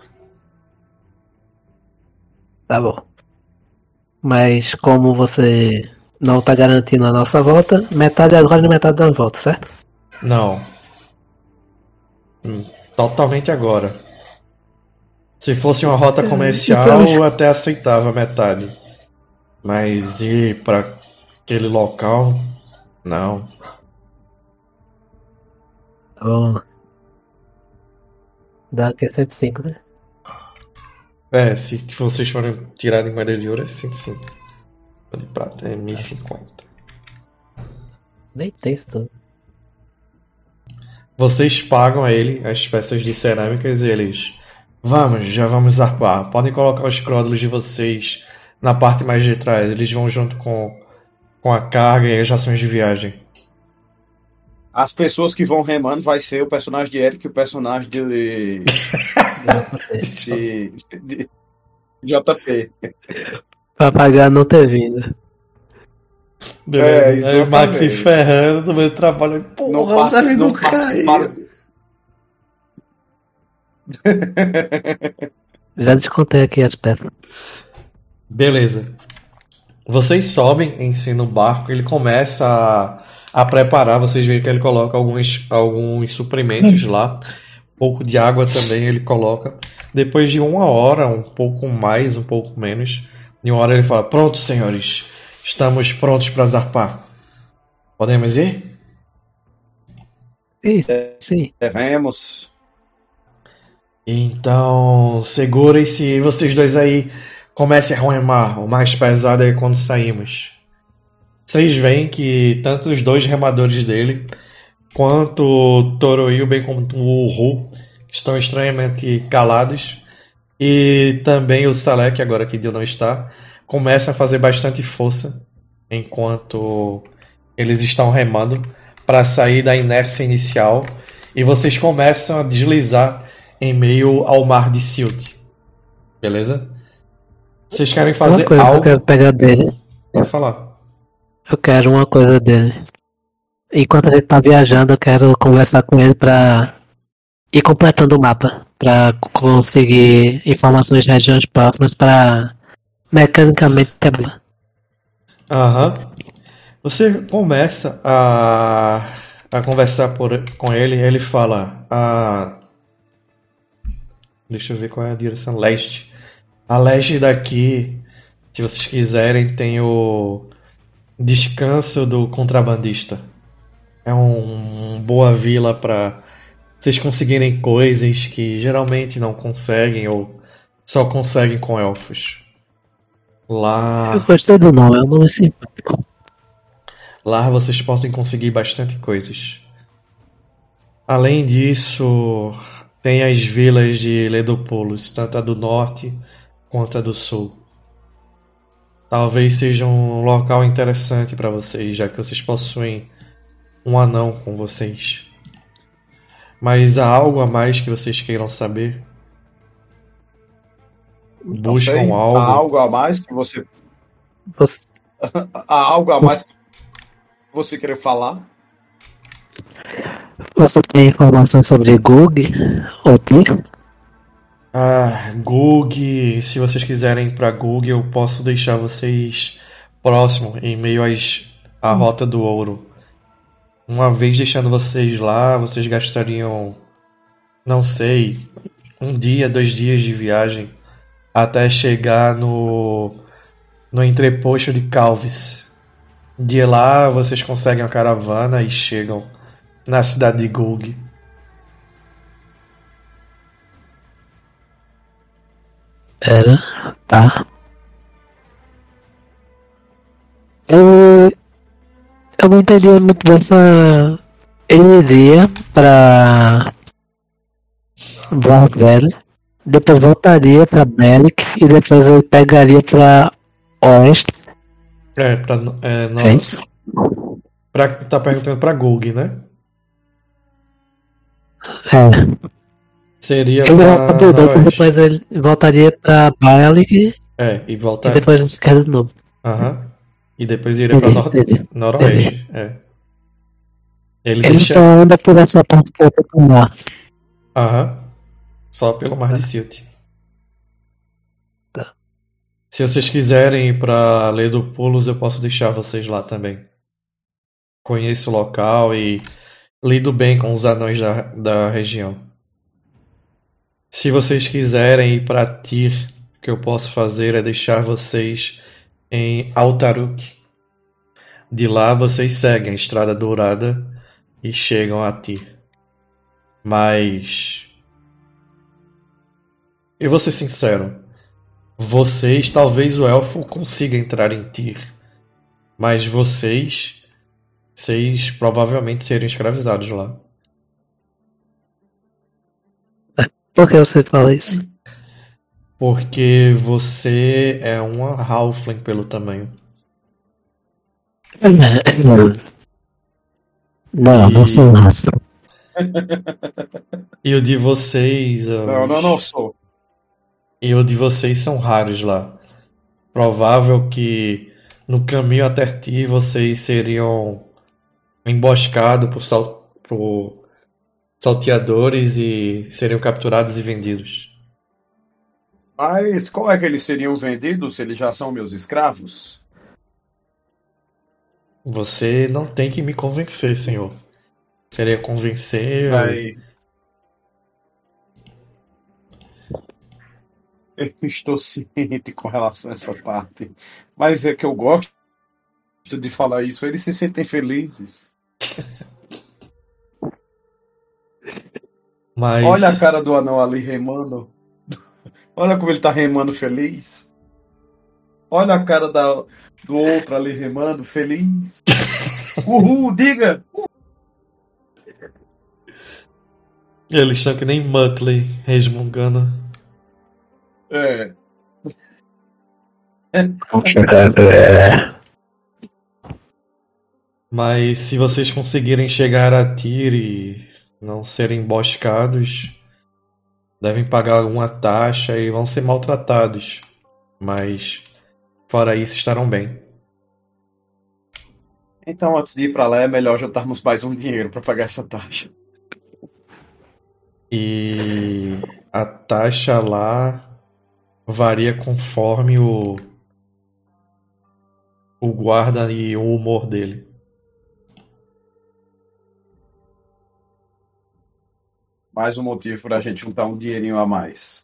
Tá bom. Mas como você não tá garantindo a nossa volta, metade agora e metade da volta, certo? Não. Hum, Totalmente agora. Se fosse uma rota comercial, isso é um- eu até aceitava metade. Mas ir pra aquele local, não. Tá bom. Dá aqui cento e cinco, né? É, se vocês forem tirar em moeda de ouro, é cento e cinco. De prata é mil e cinquenta. Nem tem isso tudo. Vocês pagam a ele as peças de cerâmicas e eles... Vamos, já vamos zarpar. Podem colocar os cródulos de vocês na parte mais de trás. Eles vão junto com, com a carga e as rações de viagem. As pessoas que vão remando vai ser o personagem de Eric e o personagem de, de, de J P. Pra pagar não ter vindo. Beleza. É, Aí o Max se exatamente. ferrando no meio do trabalho. Não Porra, o serve não participaram- cai. Já descontei aqui as peças. Beleza. Vocês sobem em si no barco, ele começa a, a preparar, vocês veem que ele coloca alguns, alguns suprimentos lá, um pouco de água também ele coloca. Depois de uma hora, um pouco mais, um pouco menos, de uma hora ele fala: pronto, senhores, estamos prontos para zarpar. Podemos ir? Isso, sim. Devemos. Então, segurem-se, vocês dois aí comecem a remar. O mais pesado é quando saímos. Vocês veem que tanto os dois remadores dele, quanto o Toroil, bem como o Ru, estão estranhamente calados. E também o Salek, agora que Dio não está, começa a fazer bastante força enquanto eles estão remando para sair da inércia inicial. E vocês começam a deslizar em meio ao mar de Silt. Beleza? Vocês querem fazer Uma coisa que eu algo? quero pegar dele. Pode falar. Eu quero uma coisa dele. Enquanto a gente tá viajando, eu quero conversar com ele pra ir completando o mapa. pra conseguir informações de regiões próximas pra mecanicamente quebrar. Aham. Você começa a, a conversar por, com ele, ele fala, a, deixa eu ver qual é a direção, leste. A leste daqui, se vocês quiserem, tem o Descanso do Contrabandista. É um, um boa vila para vocês conseguirem coisas que geralmente não conseguem ou só conseguem com elfos. Lá... Eu gostei do nome, é um nome simpático. Lá vocês podem conseguir bastante coisas. Além disso, tem as vilas de Ledopolus, tanto a do norte quanto a do sul. Talvez seja um local interessante para vocês, já que vocês possuem um anão com vocês. Mas há algo a mais que vocês queiram saber? Buscam sei, algo? Há algo a mais que você. Você, Há algo a mais que você querer falar? você tem informações sobre Gug ou Tyr? Ah, Gug, se vocês quiserem ir pra Gug, eu posso deixar vocês próximo, em meio às, à Rota do Ouro. Uma vez deixando vocês lá, vocês gastariam, não sei, um dia, dois dias de viagem até chegar no, no entreposto de Calvis. De lá vocês conseguem a caravana e chegam na cidade de Gug. Era, tá. Eu, eu não entendi muito dessa. Ele iria pra Blackberry, depois voltaria pra Bellic e depois ele pegaria pra Oeste. É, pra, é, não, É isso? pra, tá perguntando pra Gug, né? É. Seria Ele pra voltaria, noroeste. depois ele voltaria pra Bellic É, e e voltar. depois a gente quer de novo. Aham. E depois iria pra nor... Entendi. noroeste. É. Ele Ele deixa. só anda por essa parte que eu tô com lá. Aham. Só pelo Mar de Silt. Tá. Se vocês quiserem ir pra Ledopolus, eu posso deixar vocês lá também. Conheço o local e lido bem com os anões da, da região. Se vocês quiserem ir pra Tyr, o que eu posso fazer é deixar vocês em Altaruk. De lá vocês seguem a Estrada Dourada e chegam a Tyr. Mas eu vou ser sincero, vocês, talvez o elfo consiga entrar em Tyr, mas vocês, vocês provavelmente seriam escravizados lá. Por que você fala isso? Porque você é uma halfling pelo tamanho. Não, não sou nada. E o de vocês. os- Não, não, não sou. E o de vocês são raros lá. Provável que no caminho até ti vocês seriam emboscados por, sal... por salteadores e seriam capturados e vendidos. Mas como é que eles seriam vendidos se eles já são meus escravos? Você não tem que me convencer, senhor. Seria convencer. Aí... Eu estou ciente com relação a essa parte. Mas é que eu gosto de falar isso. Eles se sentem felizes. Mas Olha a cara do anão ali remando. Olha como ele tá remando feliz. Olha a cara da, do outro ali remando feliz. Uhul, diga! eles estão que nem Muttley resmungando. É. Mas se vocês conseguirem chegar a Tyr e não serem emboscados, devem pagar alguma taxa e vão ser maltratados. Mas fora isso estarão bem. Então, antes de ir pra lá, é melhor juntarmos mais um dinheiro pra pagar essa taxa. E A taxa lá varia conforme o, o guarda e o humor dele. Mais um motivo pra gente juntar um dinheirinho a mais.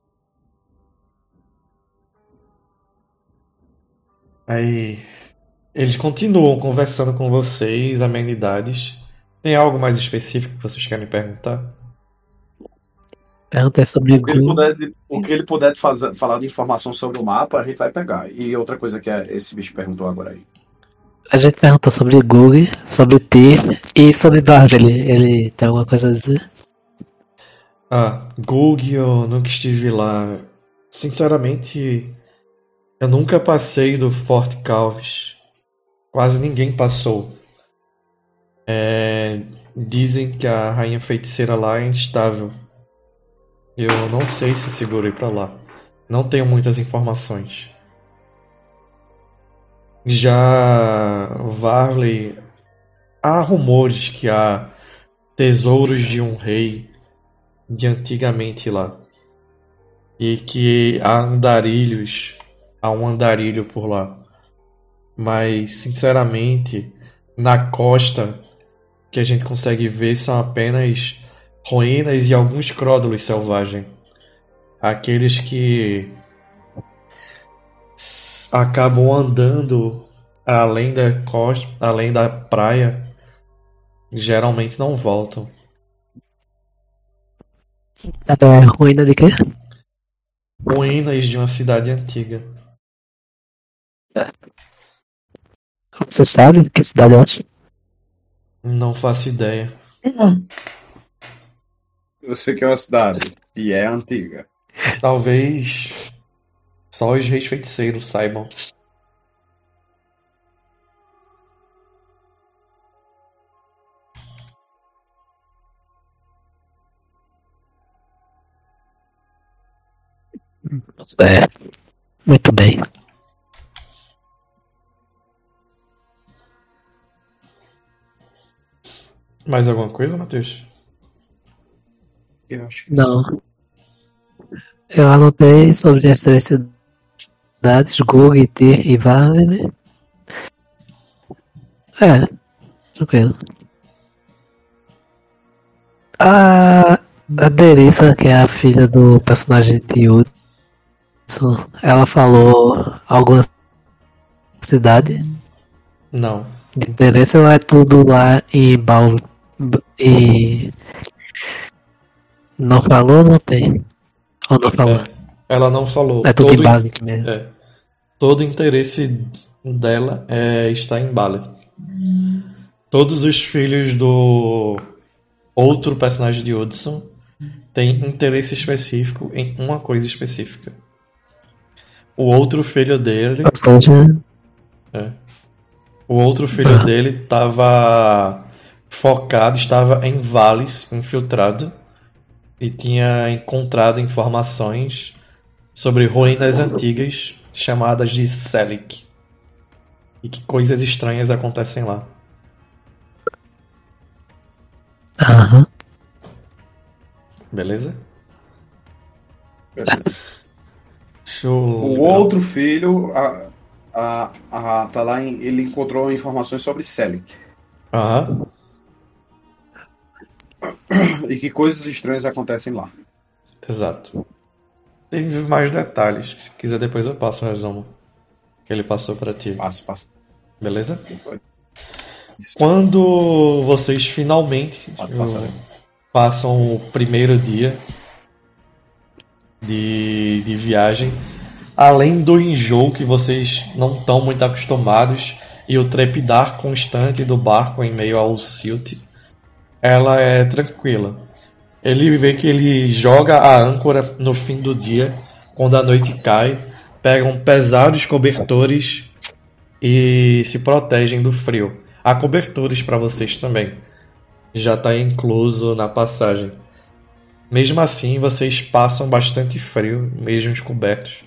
Aí eles continuam conversando com vocês, amenidades. Tem algo mais específico que vocês querem perguntar? Perguntei sobre O que ele Google. puder, o que ele puder fazer, falar de informação sobre o mapa, a gente vai pegar. E outra coisa que é- esse bicho perguntou agora aí. A gente perguntou sobre Google, sobre Tyr e sobre Darvel. Ele tem alguma coisa a dizer? Ah, Gug, eu nunca estive lá. Sinceramente, eu nunca passei do Forte Calves. Quase ninguém passou. É, dizem que a rainha feiticeira lá é instável. Eu não sei se seguro ir pra lá. Não tenho muitas informações. Já Varley, há rumores que há tesouros de um rei de antigamente lá. E que há andarilhos, há um andarilho por lá. Mas, sinceramente, na costa que a gente consegue ver são apenas ruínas e alguns cródulos selvagens. Aqueles que s- acabam andando além da costa, além da praia, geralmente não voltam. É ruína de quê? Ruínas de uma cidade antiga. Você sabe que cidade é essa? Não faço ideia. Eu sei que é uma cidade e é antiga. Talvez só os reis feiticeiros saibam. É. Muito bem. Mais alguma coisa, Matheus? Eu acho que Não. sim. Eu anotei sobre as três cidades, Gug, Tyr e Varvel. É, tranquilo. A, a Derissa, que é a filha do personagem de Hudson, ela falou alguma cidade Não. de interesse ou é tudo lá em Baum? E não falou, não tem. Ou não falou? É, ela não falou. É tudo em Todo, Bali mesmo. é, todo o interesse dela é estar em Bali. Todos os filhos do outro personagem de Hudson têm interesse específico em uma coisa específica. O outro filho dele, Ou seja, é, o outro filho dele estava focado, estava em vales, infiltrado, e tinha encontrado informações sobre ruínas antigas chamadas de Selic. E que coisas estranhas acontecem lá. aham. Beleza? Beleza. Deixa eu O liberar. outro filho, a, a, a, tá lá em, ele encontrou informações sobre Selic. Aham. E que coisas estranhas acontecem lá. Exato. Tem mais detalhes. Se quiser, depois eu passo o resumo que ele passou pra ti. Passa, passa. Beleza? Quando vocês finalmente Pode passar. uh, passam o primeiro dia de, de viagem, além do enjoo que vocês não estão muito acostumados e o trepidar constante do barco em meio ao silt, ela é tranquila. Ele vê que ele joga a âncora no fim do dia, quando a noite cai, pegam pesados cobertores e se protegem do frio. Há cobertores para vocês também. Já está incluso na passagem. Mesmo assim, vocês passam bastante frio, mesmo cobertos.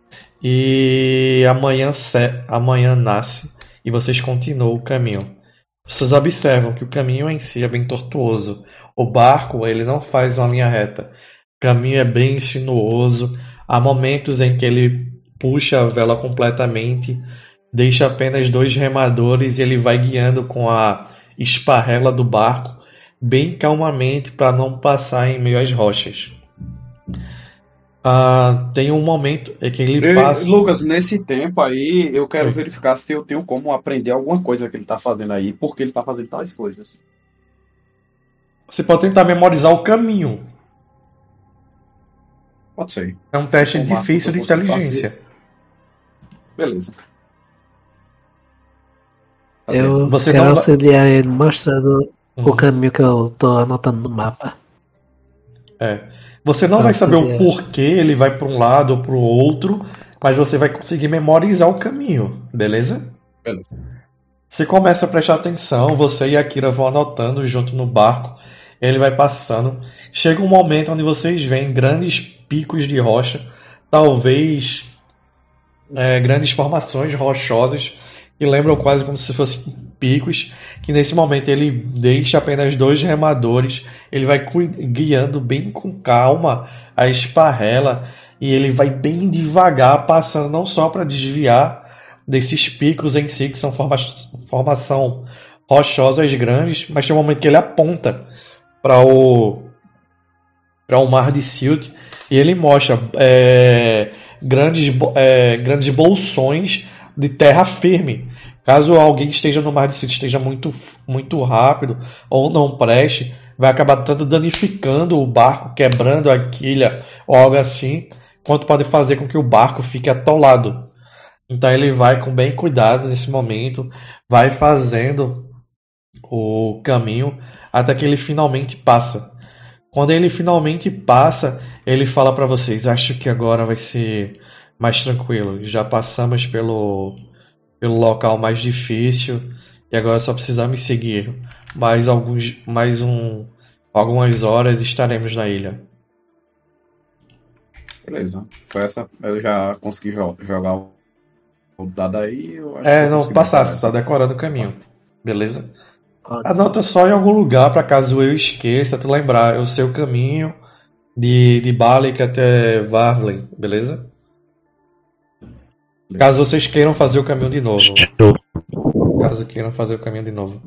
E amanhã, se... amanhã nasce e vocês continuam o caminho. Vocês observam que o caminho em si é bem tortuoso. O barco ele não faz uma linha reta. caminho é bem sinuoso. Há momentos em que ele puxa a vela completamente, deixa apenas dois remadores e ele vai guiando com a esparrela do barco bem calmamente para não passar em meio às rochas. Ah, tem um momento em que ele E, passa. Lucas, nesse tempo aí, eu quero Oi. verificar se eu tenho como aprender alguma coisa que ele tá fazendo aí, porque ele tá fazendo tais coisas. Você pode tentar memorizar o caminho. Pode ser. É um teste Se for uma difícil de coisa que eu consigo inteligência. Beleza. Eu Você quero não vai- auxiliar ele mostrando Uhum. o caminho que eu tô anotando no mapa. É. Você não Pra vai saber o auxiliar. porquê ele vai para um lado ou para o outro, mas você vai conseguir memorizar o caminho, beleza? Beleza. Você começa a prestar atenção, você e a Kira vão anotando junto no barco, ele vai passando. Chega um momento onde vocês veem grandes picos de rocha, talvez é, grandes formações rochosas que lembram quase como se fossem picos, que nesse momento ele deixa apenas dois remadores, ele vai cui- guiando bem com calma a esparrela e ele vai bem devagar, passando não só para desviar desses picos em si, que são forma formação rochosas grandes, mas tem um momento que ele aponta para o para o mar de Silt e ele mostra é, grandes, bo- é, grandes bolsões de terra firme. Caso alguém esteja no mar de Silt esteja muito, muito rápido ou não preste, vai acabar tanto danificando o barco, quebrando a quilha ou algo assim, quanto pode fazer com que o barco fique atolado. Então ele vai com bem cuidado nesse momento, vai fazendo o caminho até que ele finalmente passa. Quando ele finalmente passa, ele fala para vocês: acho que agora vai ser mais tranquilo. Já passamos pelo, pelo local mais difícil e agora só precisa me seguir. Mais alguns, mais um, algumas horas estaremos na ilha. Beleza. Foi essa. Eu já consegui jo- jogar o o dado aí. Eu acho que É, eu não, consegui passasse, decorar tá essa. decorando o caminho. Beleza? Ótimo. Anota só em algum lugar para caso eu esqueça, tu lembrar o seu caminho de, de Balik até Varley, beleza? Caso vocês queiram fazer o caminho de novo. Caso queiram fazer o caminho de novo.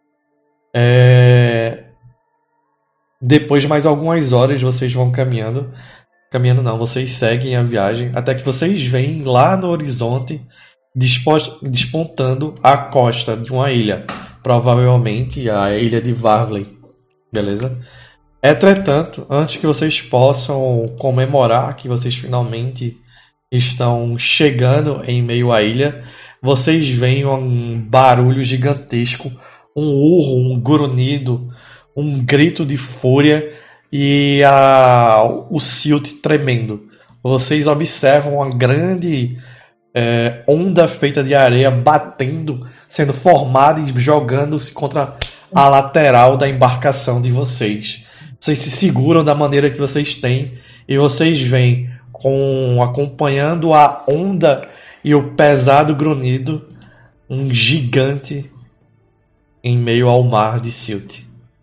É... Depois de mais algumas horas vocês vão caminhando. Caminhando não, vocês seguem a viagem até que vocês veem lá no horizonte disposto, despontando a costa de uma ilha. Provavelmente a ilha de Varley. Beleza? Entretanto, antes que vocês possam comemorar que vocês finalmente estão chegando em meio à ilha, vocês veem um barulho gigantesco, um urro, um grunhido, um grito de fúria e a, o Silt tremendo. Vocês observam uma grande é, onda feita de areia batendo, sendo formada e jogando-se contra a lateral da embarcação de vocês. Vocês se seguram da maneira que vocês têm e vocês veem com acompanhando a onda e o pesado grunhido, um gigante em meio ao mar de Silt.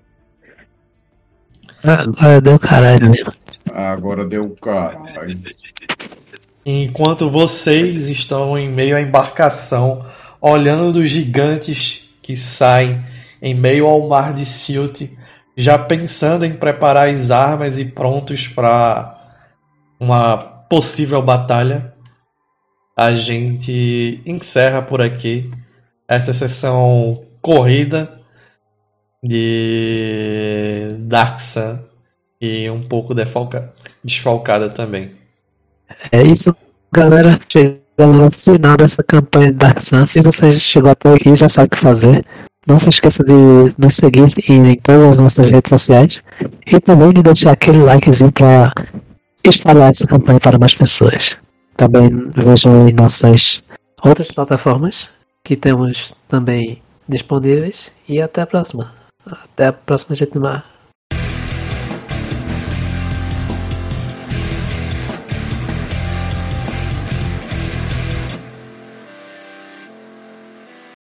Ah, agora deu caralho mesmo. Agora deu caralho. Enquanto vocês estão em meio à embarcação, olhando dos gigantes que saem em meio ao mar de Silt, já pensando em preparar as armas e prontos para uma possível batalha, a gente encerra por aqui essa sessão corrida de Dark Sun e um pouco defalca- desfalcada também. É isso, galera. Chegamos no final dessa campanha de Dark Sun. Se você chegou até aqui, já sabe o que fazer. Não se esqueça de nos seguir em todas as nossas redes sociais e também de deixar aquele likezinho para espalhar essa campanha para mais pessoas. Também vejam em nossas outras plataformas que temos também disponíveis. E até a próxima. Até a próxima, gente.